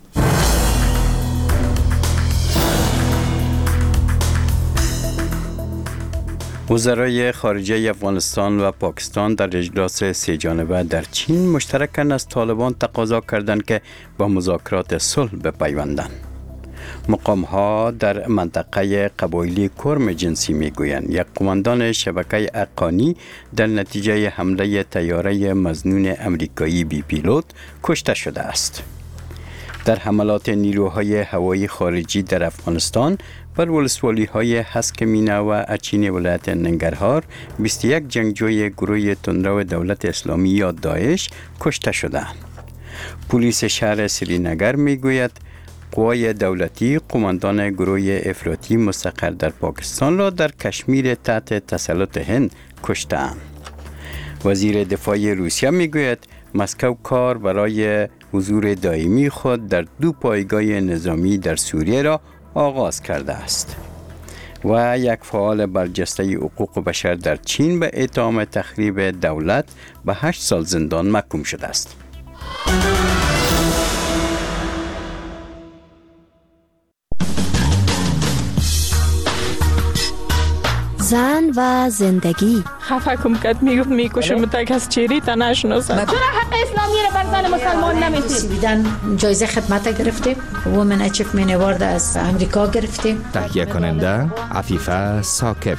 وزرای خارجه افغانستان و پاکستان در اجلاس سه جانبه در چین مشترکاً از طالبان تقاضا کردند که با مذاکرات صلح بپیوندند. مقام‌ها در منطقه قبایلی کرم جنسی میگویند یک قماندان شبکه اقانی در نتیجه حمله طیاره مظنون امریکایی بی پیلوت کشته شده است. در حملات نیروهای هوایی خارجی در افغانستان بر ولسوالی‌های هسکمینه و اچین ولایت ننگرهار 21 جنگجوی گروه تندرو دولت اسلامی یا داعش کشته شدند. پلیس شهر سرینگر میگوید قوای دولتی قماندان گروه افراطی مستقر در پاکستان را در کشمیر تحت تسلط هند کشتند. وزیر دفاع روسیه میگوید مسکو کار برای حضور دائمی خود در 2 پایگاه نظامی در سوریه را آغاز کرده است. و یک فعال برجسته حقوق بشر در چین به اتهام تخریب دولت به 8 سال زندان محکوم شده است. زن و زندگی. خفه کم کد میگفت میکشم تا کس چیری تا نشناسم. چرا حق اسلامی را بر زن مسلمان نمیدید؟ سویدن جایزه خدمت گرفتیم. وومن اچیومنت اوارد از امریکا گرفتیم. تهیه کننده عفیفه ثاقب.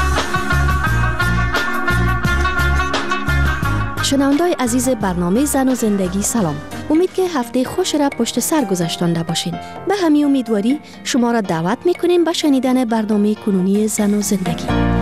شنونده‌های عزیز برنامه زن و زندگی سلام. امید که هفته خوش را پشت سر گذاشتنده باشین. به همین امیدواری شما را دعوت میکنیم به شنیدن برنامه کنونی زن و زندگی.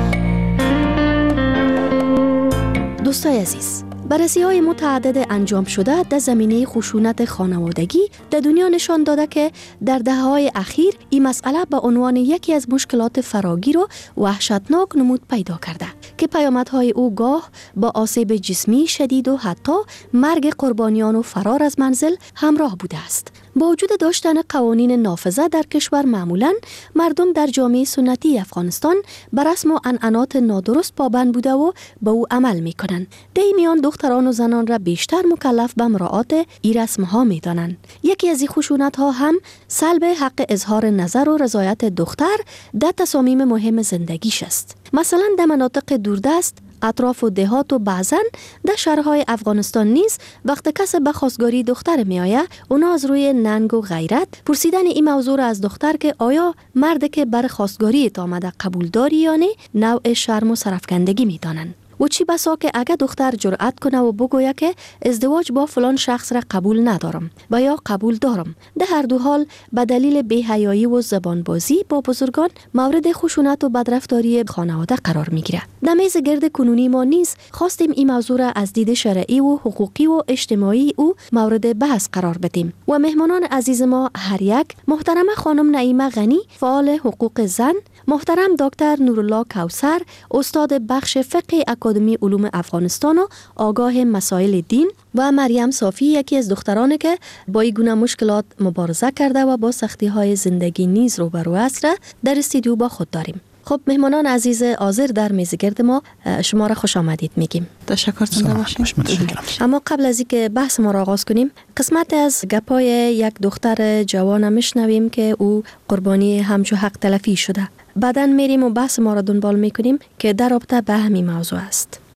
دوستای عزیز، بررسی‌های متعدد انجام شده در زمینه خشونت خانوادگی در دنیا نشان داده که در دهه‌های اخیر این مسئله به عنوان یکی از مشکلات فراگیر و وحشتناک نمود پیدا کرده که پیامدهای او گاه با آسیب جسمی شدید و حتی مرگ قربانیان و فرار از منزل همراه بوده است. با وجود داشتن قوانین نافذه در کشور، معمولاً مردم در جامعه سنتی افغانستان بر رسم و عنعنات نادرست پابند بوده و به او عمل می‌کنند. در میان دختران و زنان را بیشتر مکلف به مراعات این رسم‌ها می‌دانند. یکی از این خشونت‌ها هم سلب حق اظهار نظر و رضایت دختر در تصامیم مهم زندگیش است. مثلا در مناطق دوردست، اطراف و دهات و بعضن در شهرهای افغانستان نیز وقت کس به خواستگاری دختر می آید، اونا از روی ننگ و غیرت پرسیدن این موضوع را از دختر که آیا مرد که بر خواستگاری آمده قبول داری یا نه نوع شرم و سرفکندگی می دانند. و چی بسا که اگه دختر جرأت کنه و بگویه که ازدواج با فلان شخص را قبول ندارم و یا قبول دارم، در هر دو حال به دلیل بی‌حیایی و زبانبازی با بزرگان مورد خشونت و بدرفتاری خانواده قرار میگیره. در میز گرد کنونی ما نیز خواستیم این موضوع را از دید شرعی و حقوقی و اجتماعی او مورد بحث قرار بدیم و مهمانان عزیز ما هر یک، محترمه خانم نعیمه غنی، فعال حقوق زن، محترم دکتر نورالله کوثر، استاد بخش فقه اکادمی علوم افغانستان و آگاه مسائل دین، و مریم صافی، یکی از دخترانی که با این گونه مشکلات مبارزه کرده و با سختی‌های زندگی نیز روبرو است، را در استودیو با خود داریم. خب مهمانان عزیز حاضر در میزگرد ما، شما را خوش آمدید میگیم. تشکرتون باشیم. اما قبل از اینکه بحث ما را آغاز کنیم، قسمت از گپای یک دختر جوان میشنویم که او قربانی همچو حق تلفی شده. بعداً میریم و بحث ما را دنبال میکنیم که در رابطه به همین موضوع است.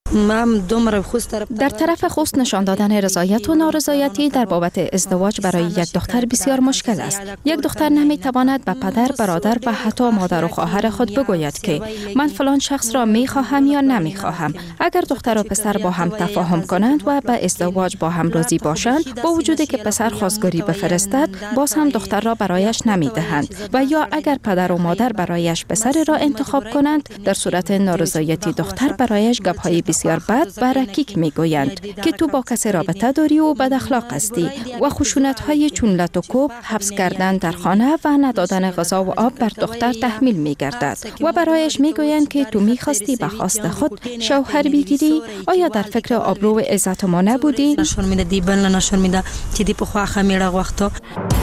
در طرف خوست نشان دادن رضایت و نارضایتی در بابت ازدواج برای یک دختر بسیار مشکل است. یک دختر نمیتواند به پدر، برادر و حتی مادر و خواهر خود بگوید که من فلان شخص را میخواهم یا نمیخواهم. اگر دختر و پسر با هم تفاهم کنند و به ازدواج با هم راضی باشند، با وجودی که پسر خواستگاری بفرستد، باز هم دختر را برایش نمیدهند و یا اگر پدر و مادر برایش پسر را انتخاب کنند، در صورت نارضایتی دختر برایش گپ‌های بسیار بد و رکیک میگویند که تو با کسی رابطه داری و بد اخلاق هستی و خشونت‌های چون لط و کوب، حبس کردن در خانه و ندادن غذا و آب بر دختر تحمیل میگردد و برایش میگویند که تو میخواستی به خواست خود شوهر بگیری. آیا در فکر آبرو و عزت ما نبودی؟ نشون میده دی بل نشون میده که دی په خوا خمیره وقتا.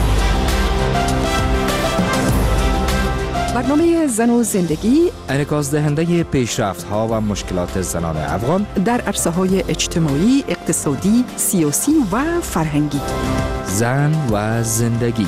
برنامه زن و زندگی انعکاس دهنده پیشرفت‌ها و مشکلات زنان افغان در عرصه‌های اجتماعی، اقتصادی، سیاسی و فرهنگی. زن و زندگی.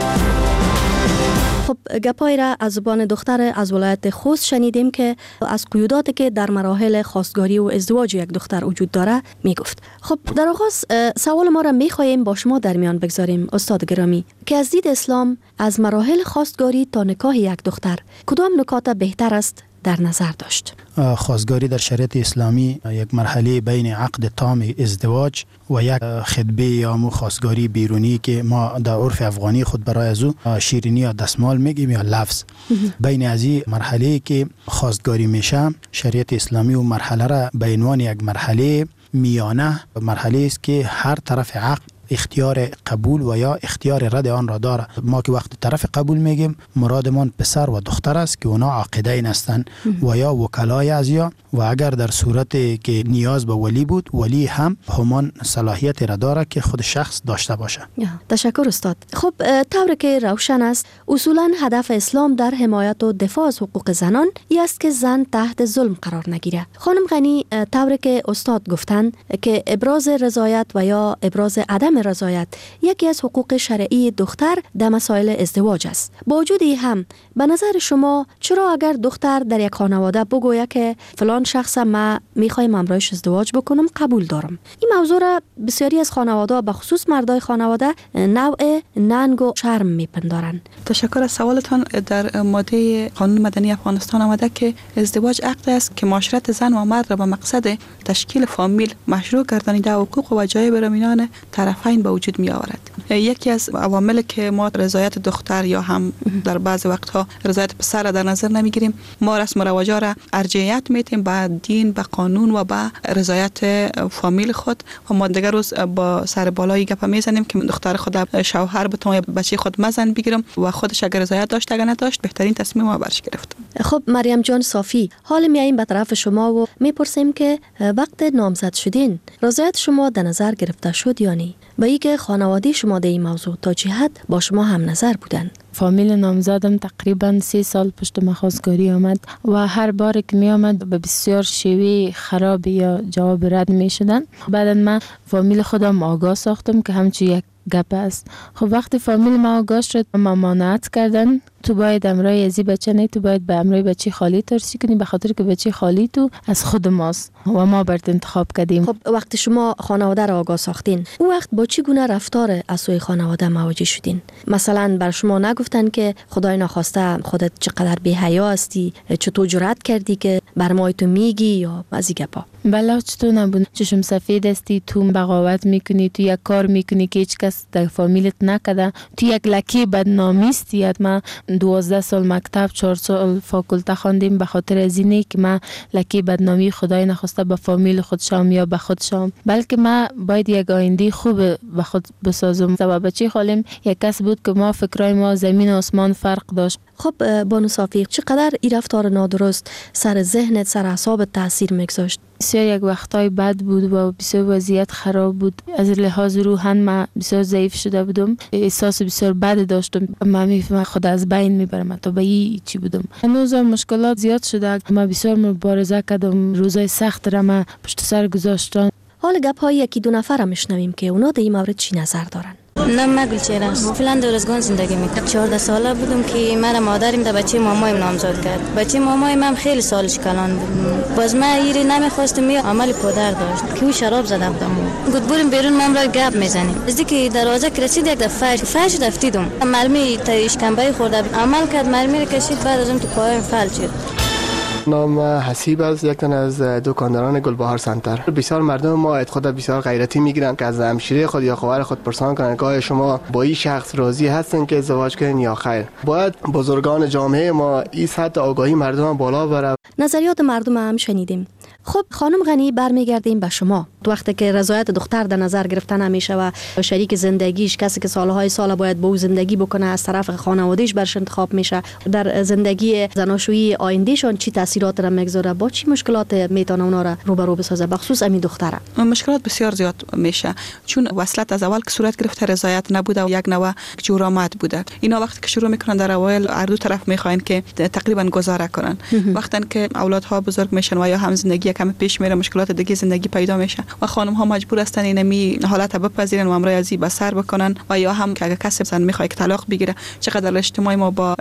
خب گپای را از زبان دختر از ولایت خوست شنیدیم که از قیوداتی که در مراحل خواستگاری و ازدواج یک دختر وجود داره میگفت. خب در آغاز سوال ما را میخواهیم با شما در میان بگذاریم استاد گرامی که از دید اسلام از مراحل خواستگاری تا نکاح یک دختر کدام نکات بهتر است در نظر داشت؟ خواستگاری در شریعت اسلامی یک مرحله بین عقد تام ازدواج و یک خطبه یا خواستگاری بیرونی که ما در عرف افغانی خود برای از او شیرینی یا دستمال میگیم یا لفظ. بین از این مرحله که خواستگاری میشه، شریعت اسلامی و مرحله را به عنوان یک مرحله میانه، مرحله است که هر طرف عقد اختیار قبول و یا اختیار رد آن را داره. ما که وقت طرف قبول میگیم مرادمان پسر و دختر است که اونا عاقدین هستند و یا وکلای از یا و اگر در صورت که نیاز به ولی بود، ولی هم همان صلاحیت را داره که خود شخص داشته باشه. تشکر استاد. خب طور که روشن است اصولا هدف اسلام در حمایت و دفاع از حقوق زنان ای است که زن تحت ظلم قرار نگیره. خانم غنی، طور که استاد گفتن که ابراز رضایت و یا ابراز عدم رضایت یکی از حقوق شرعی دختر در مسائل ازدواج است. با وجود این هم به نظر شما چرا اگر دختر در یک خانواده بگوید که فلان شخص ما میخوایم امرایش ازدواج بکنم قبول دارم، این موضوع را بسیاری از خانواده به خصوص مردای خانواده نوع ننگ و شرم میپندارن؟ تشکر از سوالتان. در ماده قانون مدنی افغانستان آمده که ازدواج عقد است که معاشرت زن و مرد را به مقصد تشکیل فامیل مشروع گردانیده حقوق و وجایب را میان طرفین به وجود می آورد. یکی از عوامل که ما رضایت دختر یا هم در بعض وقتها رضایت پسر را در نظر نمیگیریم، ما رسم و رواج را ارجحیت میدیم به دین، به قانون و به رضایت فامیل خود و ما دیگر روز با سر بالای گپ میزنیم که دختر خود شوهر بتونه یا بچه خود مزن بگیرم و خودش اگر رضایت داشت اگر نداشت بهترین تصمیم ما برش گرفت. خب مریم جان صافی، حال میاییم به طرف شما و میپرسیم که وقت نامزد شدین رضایت شما در نظر گرفته شد یا نه؟ با اینکه خانواده شما در این موضوع تا چه حد با شما هم نظر بودن؟ فامیل نامزدم تقریبا 3 سال پشت ما خواستگاری آمد و هر بار که می آمد به بسیار شیوه خراب یا جواب رد می شدن. بعد من فامیل خودم آگاه ساختم که همچون یک گپ است. خب وقتی فامیل ما آگاه شد ممانعت کردن، تو باید امرای ازی بچه نه، تو باید به امرای بچه خالی ترسی کنی به خاطر که بچه خالی تو از خود ماست و ما برات انتخاب کردیم. خب وقتی شما خانواده را آگاه ساختین، او وقت با چی گونه رفتار از سوی خانواده مواجه شدین؟ مثلا بر شما نگفتن که خدای نخواسته خودت چقدر بی‌حیا هستی، چطور جرأت کردی که بر ما تو میگی یا از این گپا؟ بله چطور نبود. چشم سفید هستی، تو بغاوت میکنی، تو یک کار میکنی که هیچ کس در فامیلت نکرده، تو یک لکه بدنامی استی. ما 12 سال مکتب 4 سال فاکولته خواندیم به خاطر از اینه که من لکه بدنامی خدای نخواسته به فامیل خودشام یا به خودشام، بلکه من باید یک آینده خوب به خود بسازم. و بچه خالم یک کس بود که ما فکرای ما زمین و آسمان فرق داشت. خب بانو صافی، چقدر این رفتار نادرست سر ذهنت، سر اعصابت تاثیر میگذاشت؟ بسیار یک وقتای بد بود و بسیار وضعیت خراب بود. از لحاظ روحن من بسیار ضعیف شده بودم، احساس بسیار بد داشتم. من میفهمم خود از بین میبرم تا به این چی بودم. هنوز مشکلات زیاد شده، من بسیار مبارزه کردم، روزای سخت را من پشت سر گذاشتم. حال گپ های یکی دو نفر میشنویم که اونا در این مورد چی نظر دارن. نه من گلچهره است. فعلا درزگان زندگی میکنم. 14 ساله بودم که مرا مادرم در بچه مامایم نامزد کرد. بچه مامایم هم خیلی سالش کلان بود. باز من ایری نمیخواستم می عمل پدر داشت که او شراب زده بودم. گفت بریم بیرون من را گپ میزنیم. از که دروازه رسید یک دفعه فاش دفتیدم. مرمی تا اشکمبه خورده عمل کرد، مرمی کشید، بعد از اون تو پایم فلج شد. نام حسیب است، یک تن از دکانداران گلبهار سنتر. بسیار مردم ما اعتقاد بسیار غیرتی میگیرن که از همشیره خود یا خواهر خود پرسان کنن که شما با این شخص راضی هستین که ازدواج کنین یا خیر. باید بزرگان جامعه ما این سطح آگاهی مردم بالا بره. نظریات مردم هم شنیدیم. خب خانم غنی برمیگردیم به شما. وقتی که رضایت دختر در نظر گرفته نمیشه و شریک زندگیش کسی که سالهای سال باید با او زندگی بکنه از طرف خانوادهش برش انتخاب میشه، در زندگی زناشویی آیندهشان چی تاثیرات را میگذاره؟ با چی مشکلات میتونه اونا را روبرو بسازه، بخصوص امی دختره؟ مشکلات بسیار زیاد میشه، چون وصلت از اول که صورت گرفته رضایت نبوده و یک نوع جورآمد بوده. اینا وقتی که شروع میکنن در اوایل هر دو طرف میخواین که تقریبا گذاره کنن. وقتی که اولادها بزرگ میشن و یا هم زندگی کم پیش میره، مشکلات دیگه زندگی پیدا میشه و خانم ها مجبور هستن اینمی حالت بپذیرن و امرای ازی به سر بکنن و یا هم که اگه کسی زن میخواد که طلاق بگیره، چقدر اجتماعی ما با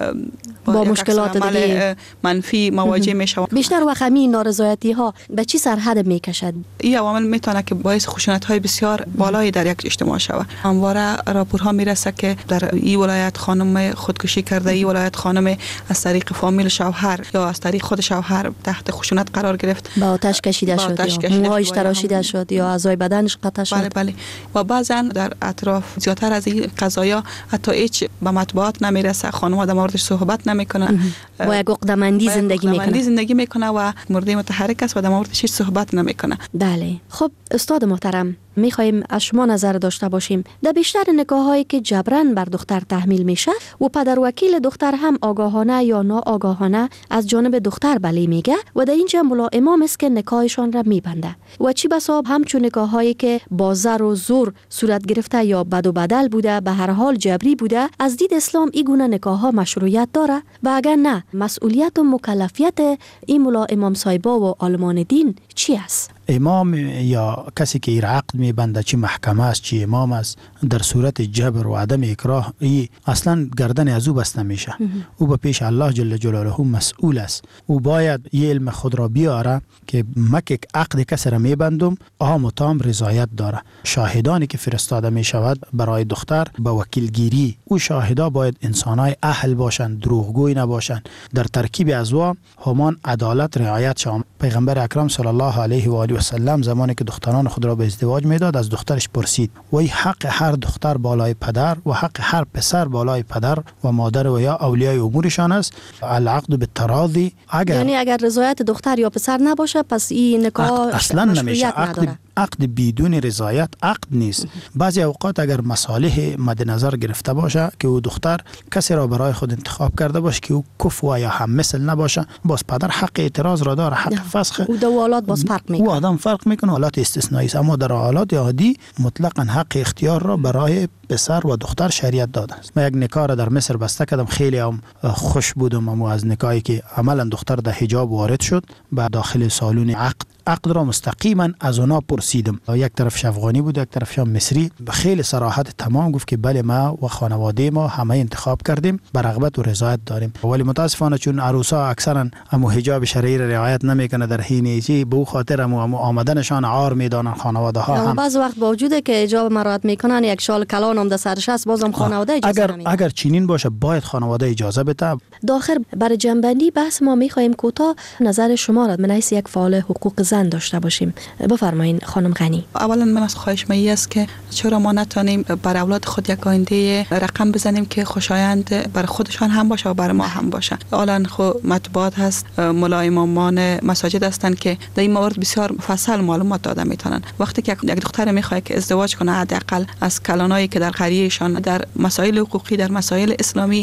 مشکلات دیگه منفی مواجه میشه. بیشتر وقت همین نارضایتی ها به چی سرحد میکشد؟ این عوامل میتونه که باعث خشونت های بسیار بالایی در یک اجتماع شود. همواره راپورها میرسه که در این ولایت خانم خودکشی کرده، این ولایت خانم از طریق فامیل شوهر یا از طریق خود شوهر تحت خشونت قرار گرفت، با آتش کشیده شد یا موهایش تراشیده شد یا اعضای بدنش قطع شد. بله و بعضا در اطراف زیادتر از این قضایا حتی هیچ به مطبوعات نمیرسه، خانم‌ها در موردش صحبت نمیکنن و یک عقده‌مندی زندگی میکنه و مورد متحرک است و در موردش هیچ صحبت نمیکنه. بله. خب استاد محترم، میخوایم از شما نظر داشته باشیم در بیشتر نکاح‌هایی که جبران بر دختر تحمیل میشه و پدر وکیل دختر هم آگاهانه یا ناآگاهانه از جانب دختر بله میگه و در اینجا ملائم است که نکاحشان را میبنده و چی بسا همچون نکاح‌هایی که با زر و زور صورت گرفته یا بد و بدل بوده، به هر حال جبری بوده، از دید اسلام این گونه نکاح‌ها مشروعیت داره و اگر نه مسئولیت و مکلفیت این ملائم صاحبا و عالمان دین چی است؟ امام یا کسی که عقد میبنده، چی محکمه است چی امام است، در صورت جبر و عدم اکراه ای اصلا گردن از او بسته میشه. او به پیش الله جل جلاله مسئول است. او باید یه علم خود را بیاره که مکه عقد کسی را میبندم آم و تام رضایت داره. شاهدانی که فرستاده میشود برای دختر به وکیلگیری، او شاهدا باید انسانای اهل باشند، دروغگوی نباشند، در ترکیب ازوا همان عدالت رعایت شود. پیغمبر اکرم صلی الله علیه و آله و سلم زمانی که دختران خود را به ازدواج میداد از دخترش پرسید وی حق هر دختر بالای پدر و حق هر پسر بالای پدر و مادر و یا اولیای امورشان است. العقد بالتراضی، یعنی اگر رضایت دختر یا پسر نباشه پس این نکاح اصلا نمیشه. عقد بدون رضایت عقد نیست. بعضی اوقات اگر مصالح مد نظر گرفته باشه که او دختر کسی را برای خود انتخاب کرده باشه که او کفو یا هم مثل نباشه، باز پدر حق اعتراض را داره، حق فسخ. او دو حالات باز فرق میکنه. او آدم فرق میکنه، حالات استثنایی است، اما در حالات عادی مطلقاً حق اختیار را برای پسر و دختر شریعت داده است. من یک نکاح را در مصر بسته کردم، خیلی هم خوش بودم. اما از نکاحی که عملا دختر در حجاب وارد شد به داخل سالن عقد را مستقیما از اونا پرسیدم. یک طرف افغانی بود، یک طرف مصری. به خیلی صراحت تمام گفت که بله ما و خانواده ما همه انتخاب کردیم، به رغبت و رضایت داریم. ولی متاسفانه چون عروسا اکثرا هم حجاب شرعی را رعایت نمیکنه در حین چی به خاطر هم آمدنشان عار میدانن خانواده ها. هم بعض وقت با وجود که حجاب مراعات میکنن یک شال کلان هم در سرش است، بازم خانواده اجازه نمیده. اگر چنین باشه باید خانواده اجازه بده. داخل برای جنبندی بحث ما میخوایم کوتاه نظر شما را من حیث یک فعال حقوق زن داشته باشیم. بفرمایید خانم غنی. اولا من از خواهش می است که چرا ما نتونیم بر اولاد خود یک آینده رقم بزنیم که خوشایند بر خودشان هم باشه و بر ما هم باشه. حالا خود مطبوعات هست، ملائمان مساجد هستند که در این موارد بسیار مفصل معلومات داده میتونن. وقتی که یک دختر میخواد که ازدواج کنه حداقل از کلانایی که در قریهشان در مسائل حقوقی، در مسائل اسلامی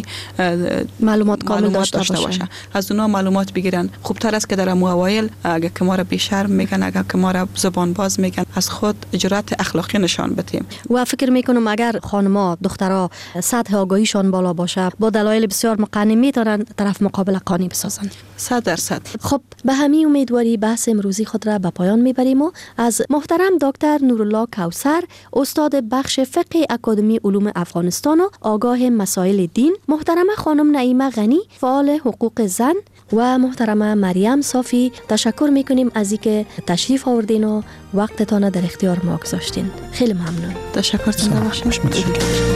معلومات کامل داشته باشه. از اونها معلومات بگیرن. خوبتر است که در اوایل اگه که ما را بیشرم میگن، اگر که ما را زبان باز میگن، از خود جرأت اخلاقی نشان بدیم. و فکر میکنم اگر خانم‌ها دخترها سطح آگاهیشان بالا باشه با دلایل بسیار مقنع میتونن طرف مقابل قانع بسازن. 100%. خب به همین امیدواری بحث امروزی خود را به پایان میبریم و از محترم دکتر نورالله کوثر، استاد بخش فقه اکادمی علوم افغانستان و آگاه مسائل دین، محترمه خانم نعیمه غنی، فعال حقوق زن و محترمه مریم صافی تشکر میکنیم از اینکه تشریف آوردین و وقتتان در اختیار ما گذاشتین. خیلی ممنون. تشکرتون داشتیم.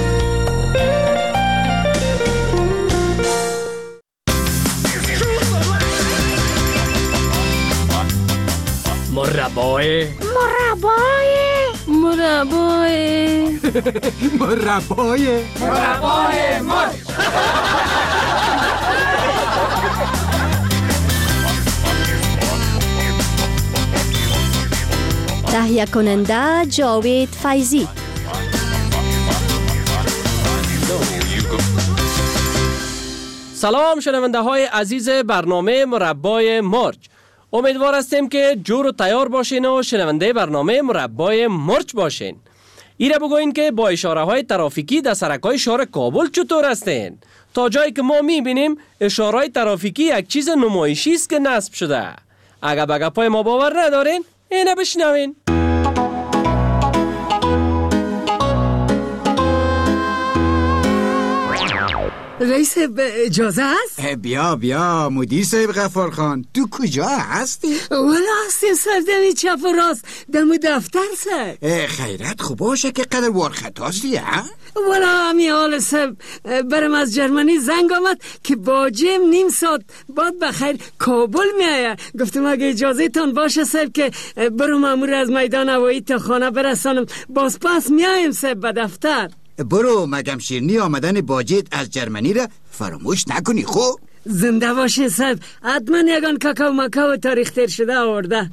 مربای مرچ. تهیه کننده جاوید فیضی. سلام شنونده های عزیز برنامه مربای مرچ. امیدوار هستیم که جور و تیار باشین و شنونده برنامه مربای مرچ باشین. ایره بگوین که با اشاره های ترافیکی در سرک‌های شهر کابل چطور هستین؟ تا جایی که ما میبینیم اشاره های ترافیکی یک چیز نمایشی است که نصب شده. اگر به گپای ما باور ندارین اینه بشنوین. رئیس اجازه است؟ بیا مدیر صاحب غفار خان، تو کجا هستی؟ والا هستیم سر دمی چپ و راست دم دفتر سر. خیرت خوب باشه که قدر وارخط هستی ها؟ والا همی حال سب برم از جرمنی زنگ آمد که باجیم نیم ساعت بعد بخیر کابل میایه. گفتم اگه اجازه تان باشه سب که برو مامور از میدان هوایی تا خانه برسانم، باز پس میایم سب به دفتر. برو مگم شیرنی آمدن باجت از جرمنی را فراموش نکنی. خوب زنده باشه صاحب، حتما یگان کاکاو مکاو تاریخ تیر شده آورده.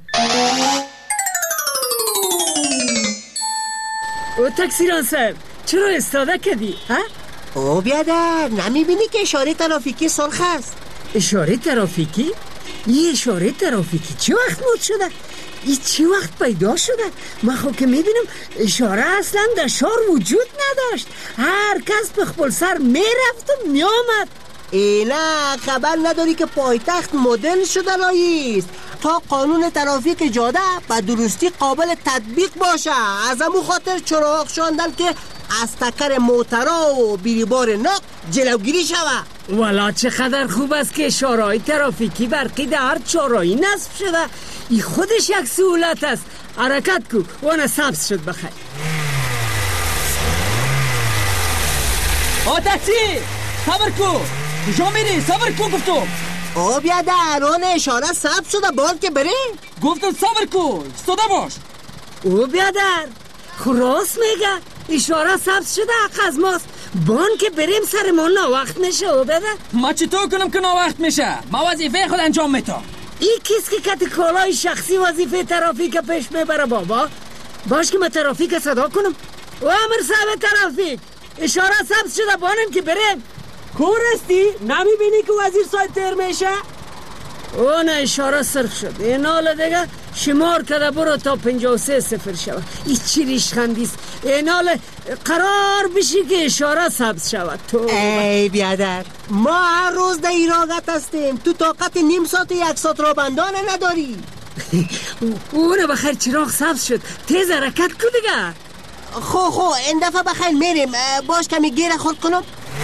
او تکسیران صاحب چرا استاده کردی؟ او بیادر نمیبینی که اشاره ترافیکی سرخ است؟ اشاره ترافیکی؟ این اشاره ترافیکی چه وقت مود شده؟ این چه وقت پیدا شده؟ من خب که میبینم اشاره اصلا در شهر وجود نداشت. هر کس به خپل سر میرفت و میامد. نه خبر نداری که پایتخت مدل شده رئیس، تا قانون ترافیک جاده به درستی قابل تطبیق باشه. از همون خاطر چراغ شاندن که از تکر موترا و بیریبار نق جلوگیری شوه. والا چقدر خوب است که اشاره‌های ترافیکی برقی در هر چهارراهی نصب شده. این خودش یک سهولت است. حرکت کو وانا سبز شد بخیر. تاکسی صبر کو، کجا میری؟ صبر کو گفتم. بیادر آن اشاره سبز شده بال که بره. گفتم صبر کو، استاده باش. بیادر خراس میگه اشاره سبز شده حق از ماست. بان که بریم سرمون ناوقت میشه. بیادر ما چطور کنم که ناوقت میشه؟ ما وظیفه خود انجام میتم. این کس که کت کالای شخصی وظیفه ترافیک پیش میبره بابا. باش که من ترافیک صدا کنم. و امر صاحب ترافیک اشاره سبز شده بانم که بریم. کور استی؟ نمیبینی که وزیر صاحب تیر میشه؟ اون اشاره سرخ شد. این حال دیگه شمار کده برو تا 53-0 شود. این چی ریشخندیست؟ این حال قرار بشی که اشاره سبز شود. تو ای بیادر ما هر روز در ایراقت هستیم، تو طاقت نیم ساعت 1 ساعت را بندانه نداری. اونه بخیر چراغ سبز شد، تیز حرکت کن دیگه. خو این دفعه بخیر میریم. باش کمی گیر خورد کنم.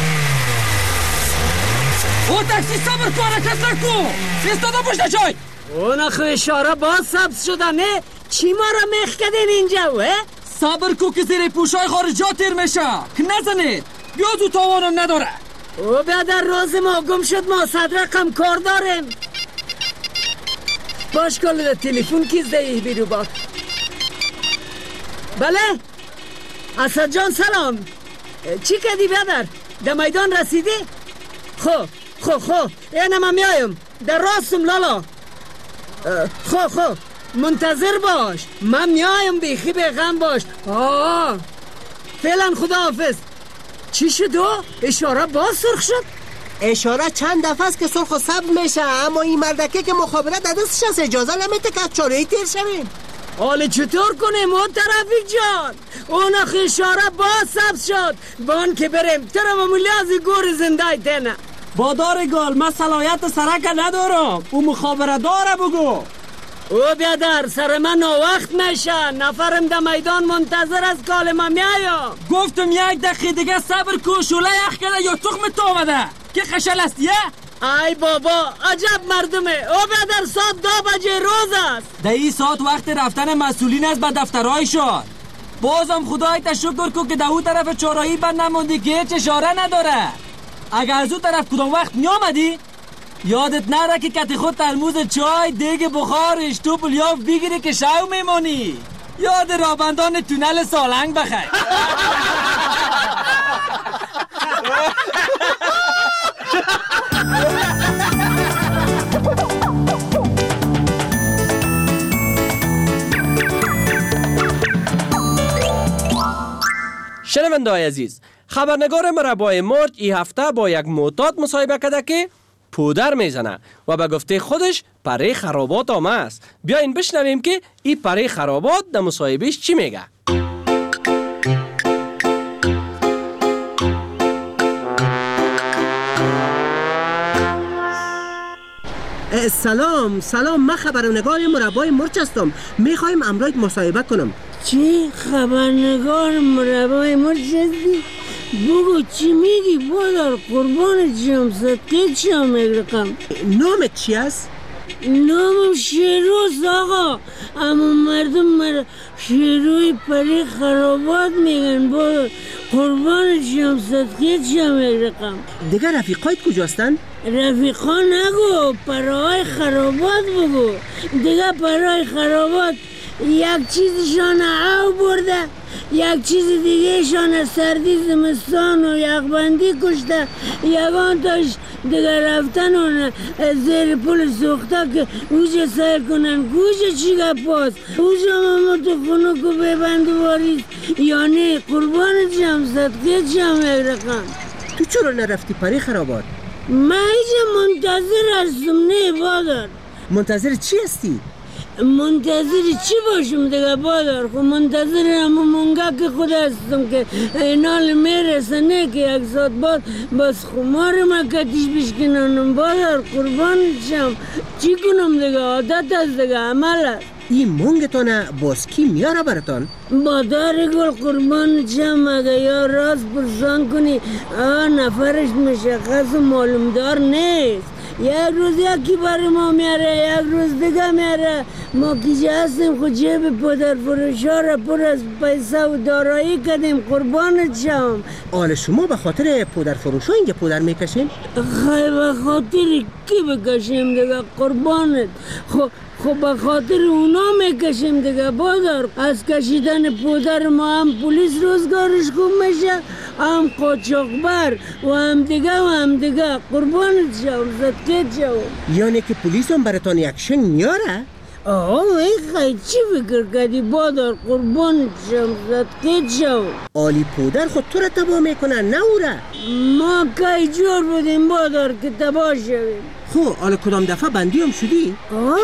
او تاکسی صبر کن، حرکت نکن، ایستاده باش در جای. اون خو اشاره باز سبز شده. نه چی ما را میخ کردین اینجا؟ صبر کن که زیر پوشای خارجا تیر میشه که نزنید، بیا دو تاوانم نداره. او بیادر روز ما گم شد، ما 100 رقم کار داریم. باش کل تلفن کیز ده بیرو باد. بله اسد جان سلام. چی کردی بیادر؟ در میدان رسیدی؟ خو اینم هم میایم در راستم لالا. خو منتظر باش، من میایم بیخی به غم باش. فعلا خدا حافظ. چی شدو؟ اشاره باز سرخ شد؟ اشاره چند دفعه است که سرخ و سبز میشه، اما این مردکه که مخابرت در دستش است اجازه نمیده که چاره‌ای تیر شویم. حالا چطور کنیم او ترافیک جان؟ اون اشاره باز سبز شد. بان که بریم ترم مولیازی گور زنده تنه. بادار گال من صلاحیت سرک ندارم، او مخابره داره بگو. او بیادر سر من وقت میشه، نفرم در میدان منتظر از کال ما میایم. گفتم یک دقیقه دیگه صبر کو، شوله یخ کنه یا تخم تو آمده که خشل است یه؟ ای بابا عجب مردمه. او بیادر ساعت 2 بجه روز است. در این ساعت وقت رفتن مسئولین است به دفترهایشان. بازم خدای تشکر کو که در اون طرف چهارراهی بند نموندی که هیچ اشاره نداره. اگر از اون طرف کدام وقت می آمدی یادت نره که کتی خود ترموز چای دیگ بخارش تو پلیاف بگیری که شو میمانی. یاد رابندان تونل سالنگ بخیر. شنونده‌های عزیز، خبرنگار مربای مرج این هفته با یک معتاد مصاحبه کرده که پودر میزنه و به گفته خودش پره خرابات آمه است. بیاین بشنویم که این پره خرابات در مصاحبهش چی میگه. سلام، من خبرنگار مربای مرج هستم. میخوایم امروز مصاحبه کنم. چی؟ خبرنگار مربای مرج هستی؟ بگو چی میگی بادر؟ قربان جم صدقه چم میگرقم. نامت چی است؟ نامم شیروز آقا، اما مردم شیروی پری خرابات میگن بادر. قربان جم صدقه چم میگرقم. دیگه رفیقایت کجاستن؟ رفیقا نگو، پرهای خرابات بگو. دیگه پرهای خرابات یک چیزشان او برده، یک چیز دیگه شان سردی زمستان و یخبندی کشته، یگان تاش دیگه رفتن و زیر پول سوخته که اوجه سیر کنن. گوشه چی گپاست؟ اوجه ماما تو خونو که ببند واریست یا نه؟ قربان جم صدقه جم یک رقم. تو چرا نرفتی پری خرابات؟ من ایجا منتظر هستم. نه بادر. منتظر چی هستی؟ منتظر چی باشم دیگه بادر؟ خب منتظر همون منگه که خود هستم که اینال میرسه، نه که یک ساعت بعد بس خمار مکتیش بشکنانم بادر. قربان شم چی کنم دیگه؟ عادت است دیگه، عمل است. این منگتانه باز کی میاره براتان؟ بادر گل قربان شم اگه یا راست پرسان کنی نفرش مشخص و معلومدار نیست. یک روز یکی برای ما میاره، یک روز دیگه میاره. ما کیجه هستیم خود جیب پدر فروشا را پر از پیسه و دارایی کردیم. قربانت شم. آل شما به خاطر پدر فروشا اینجا پدر میکشیم؟ خیلی به خاطر کی بکشیم دیگه قربانت؟ خب به خاطر اونا میکشیم دیگه بادر. از کشیدن پودر ما هم پلیس روزگارش خوب میشه، هم قاچاقبر و هم دیگه. قربانت شم صدقه شم. یعنی که پلیس هم براتان یک شنگ میاره؟ ای خیلی چی فکر کردی بادر؟ قربانت شم صدقه شم. آلی پودر خود تو را تباه میکنن نه او را؟ ما که جور بودیم بادر که تباه شویم. خب حالا کدام دفعه بندی هم شدی؟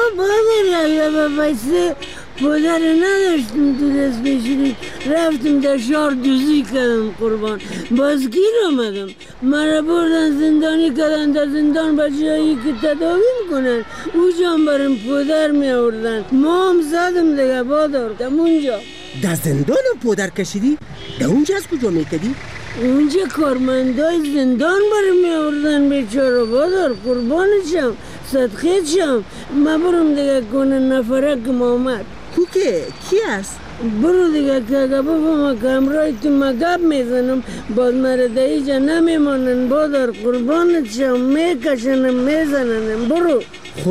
بادر اگه به پیسه پدر نداشتم تو دست بشیدی رفتم در شهر دوزی کردم قربان. باز گیر آمدم، مرا بردن زندانی کردن. در زندان بچه‌هایی که تداوی میکنن اوجا هم برم پدر می آوردن. ما هم زدم دیگه بادر دمونجا. در زندان هم پدر کشیدی؟ در اونجا از کجا میکدی؟ اونجا کارمندای زندان برای می آوردن بیچاره بادر. قربانت شم صدقه شم. ما برم دیگه کنه نفره که ما آمد. تو که کی است؟ برو دیگه که اگه بفهم که امرای تو مگب میزنم باز مرده ایجا نمیمانن بادر. قربانت شم میکشنم میزننم. برو.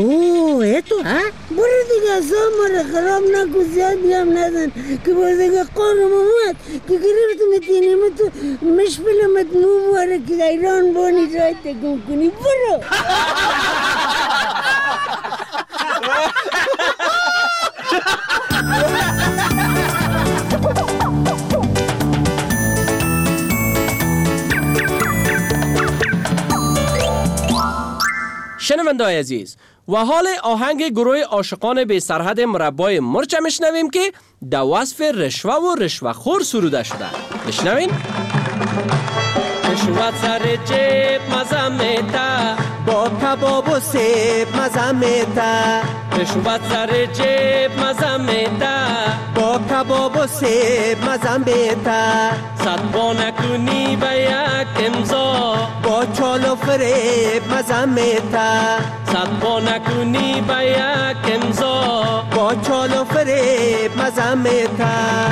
خواه تو ها؟ برو دیگه اصلا مرا خراب نکو، زیاد بیام نزن که باز دیگه قارم اومد که گرفتم تینیمتو مشپلمت نو باره که ایران بانی جای تکم کنی. برو. شنونده‌های عزیز، و حال آهنگ گروه عاشقان بی سرحد مربای مرج میشنویم که در وصف رشوه و رشوه‌خور سروده شده. بشنویم. رشوت سر جیب مزه میته، با کباب و سیب مزه میته. رشوت سر جیب مزه میته، با کباب و سیب مزه میته. صد با نکنی به یک امضا، با چال و فریب مزه میته. صد با نکنی به یک امضا، با چال و فریب مزه میته.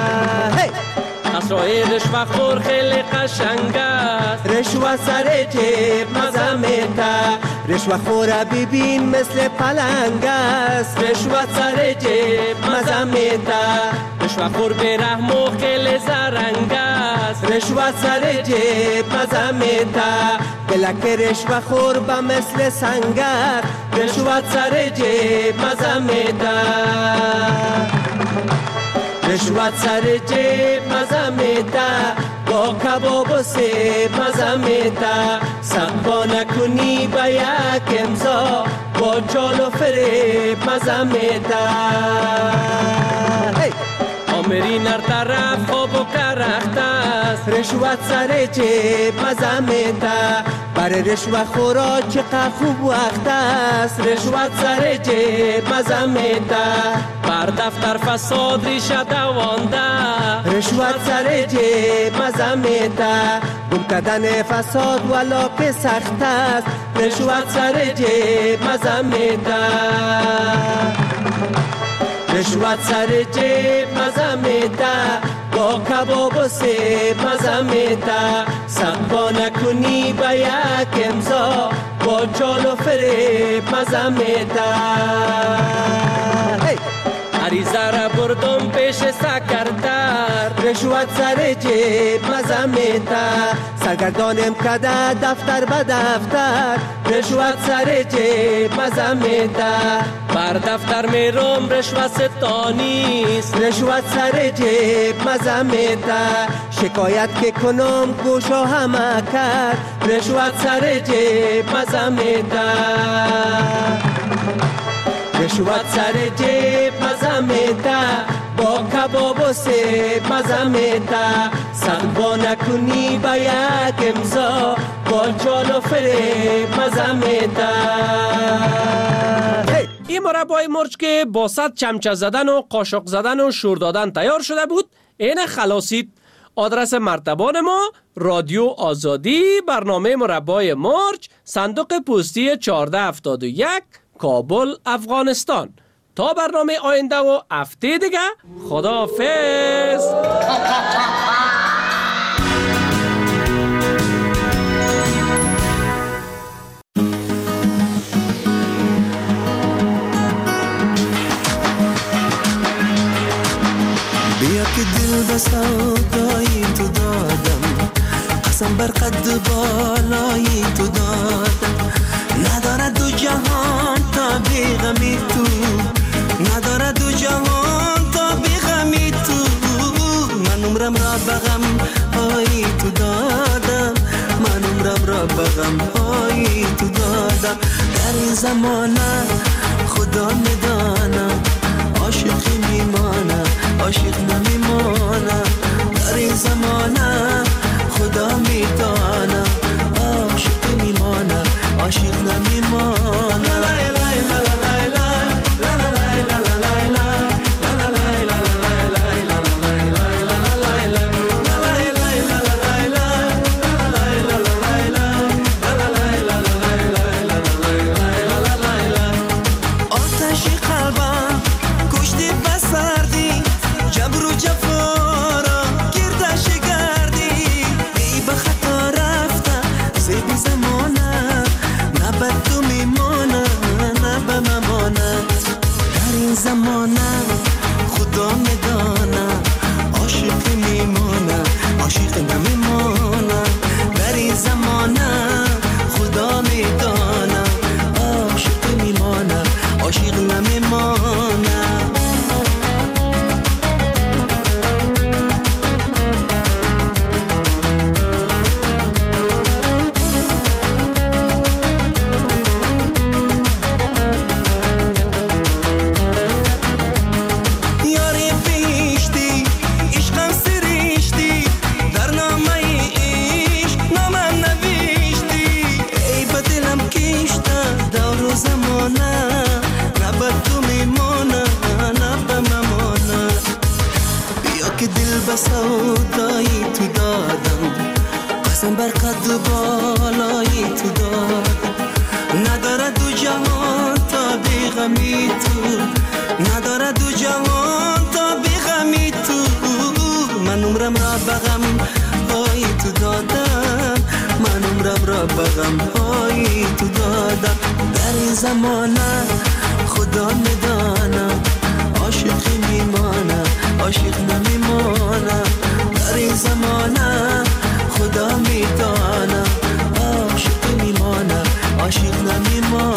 اسرای رشوه خور خیلی قشنگ است، رشوه سر جیب مزه میته. رشوه خور ببین مثل پلنگ است، رشوه سر جیب مزه میته. رشوه خور به رحم و خیلی زرنگ است، رشوه سر جیب مزه میته. بلک رشوه خور به مثل سنگ است، رشوه سر جیب مزه میته. رشوت سر جیب مزه میته، با کباب و سیب مزه میته. صد نکنی به یک امضا، با چال و فریب مزه میته. آمرین هر طرف خواب و کرخت است، رشوت سر جیب مزه میته. برای رشوه خورا چقدر خوب وقت است، رشوت سر جیب مزه میته. بر دفتر فساد ریشه دوانده، رشوت سر جیب مزه میته. گم کردن فساد والا که سخت است، رشوت سر جیب مزه میته. رشوت سر جیب مزه میته، با کباب و سیب مزه میته. صد نکنی به یک امضا، با چال و فریب مزه میته. عریضه را بردم پیش سکرتر، رشوت سر جیب مزه میته. سرگردانم کده دفتر به دفتر، رشوت سر جیب مزه میته. بر دفتر میرم رشوت ستانیست، رشوت سر جیب مزه میته. شکایت که کنم گوشا همه کرد، رشوت سر جیب مزه میته. رشوت سر جیب مزه میته، با کباب و سیب مزه میته. صد نکنی به یک امضا، با چال و فریب مزه میته. این مربای مرچ که با 100 چمچه زدن و قاشق زدن و شور دادن تیار شده بود، این خلاصید. آدرس مرتبان ما رادیو آزادی، برنامه مربای مرچ، صندوق پستی 1471، کابل، افغانستان. تا برنامه آینده و هفته دیگه، خداحافظ. بیا که دل به سودای تو دادم، قسم بر قد بالای تو دادم. ندارد دو جهان تا بی غمی تو، ندارد دو جهان تا بی غمی تو. من عمرم را بغم های تو دادم، من عمرم را بغم های تو دادم. در این زمانه خدا میدانم، عاشقی میمانم، عاشق نمیمانم. در این زمانه خدا میدانم، عاشق میمانم، عاشق نمیمانم. زمانه نبد تو میمانه، زمانه خدا میدانه عاشقی میمانه عاشق نمیمانه در این زمانه خدا میدانه عاشق میمانه عاشق نمیمانه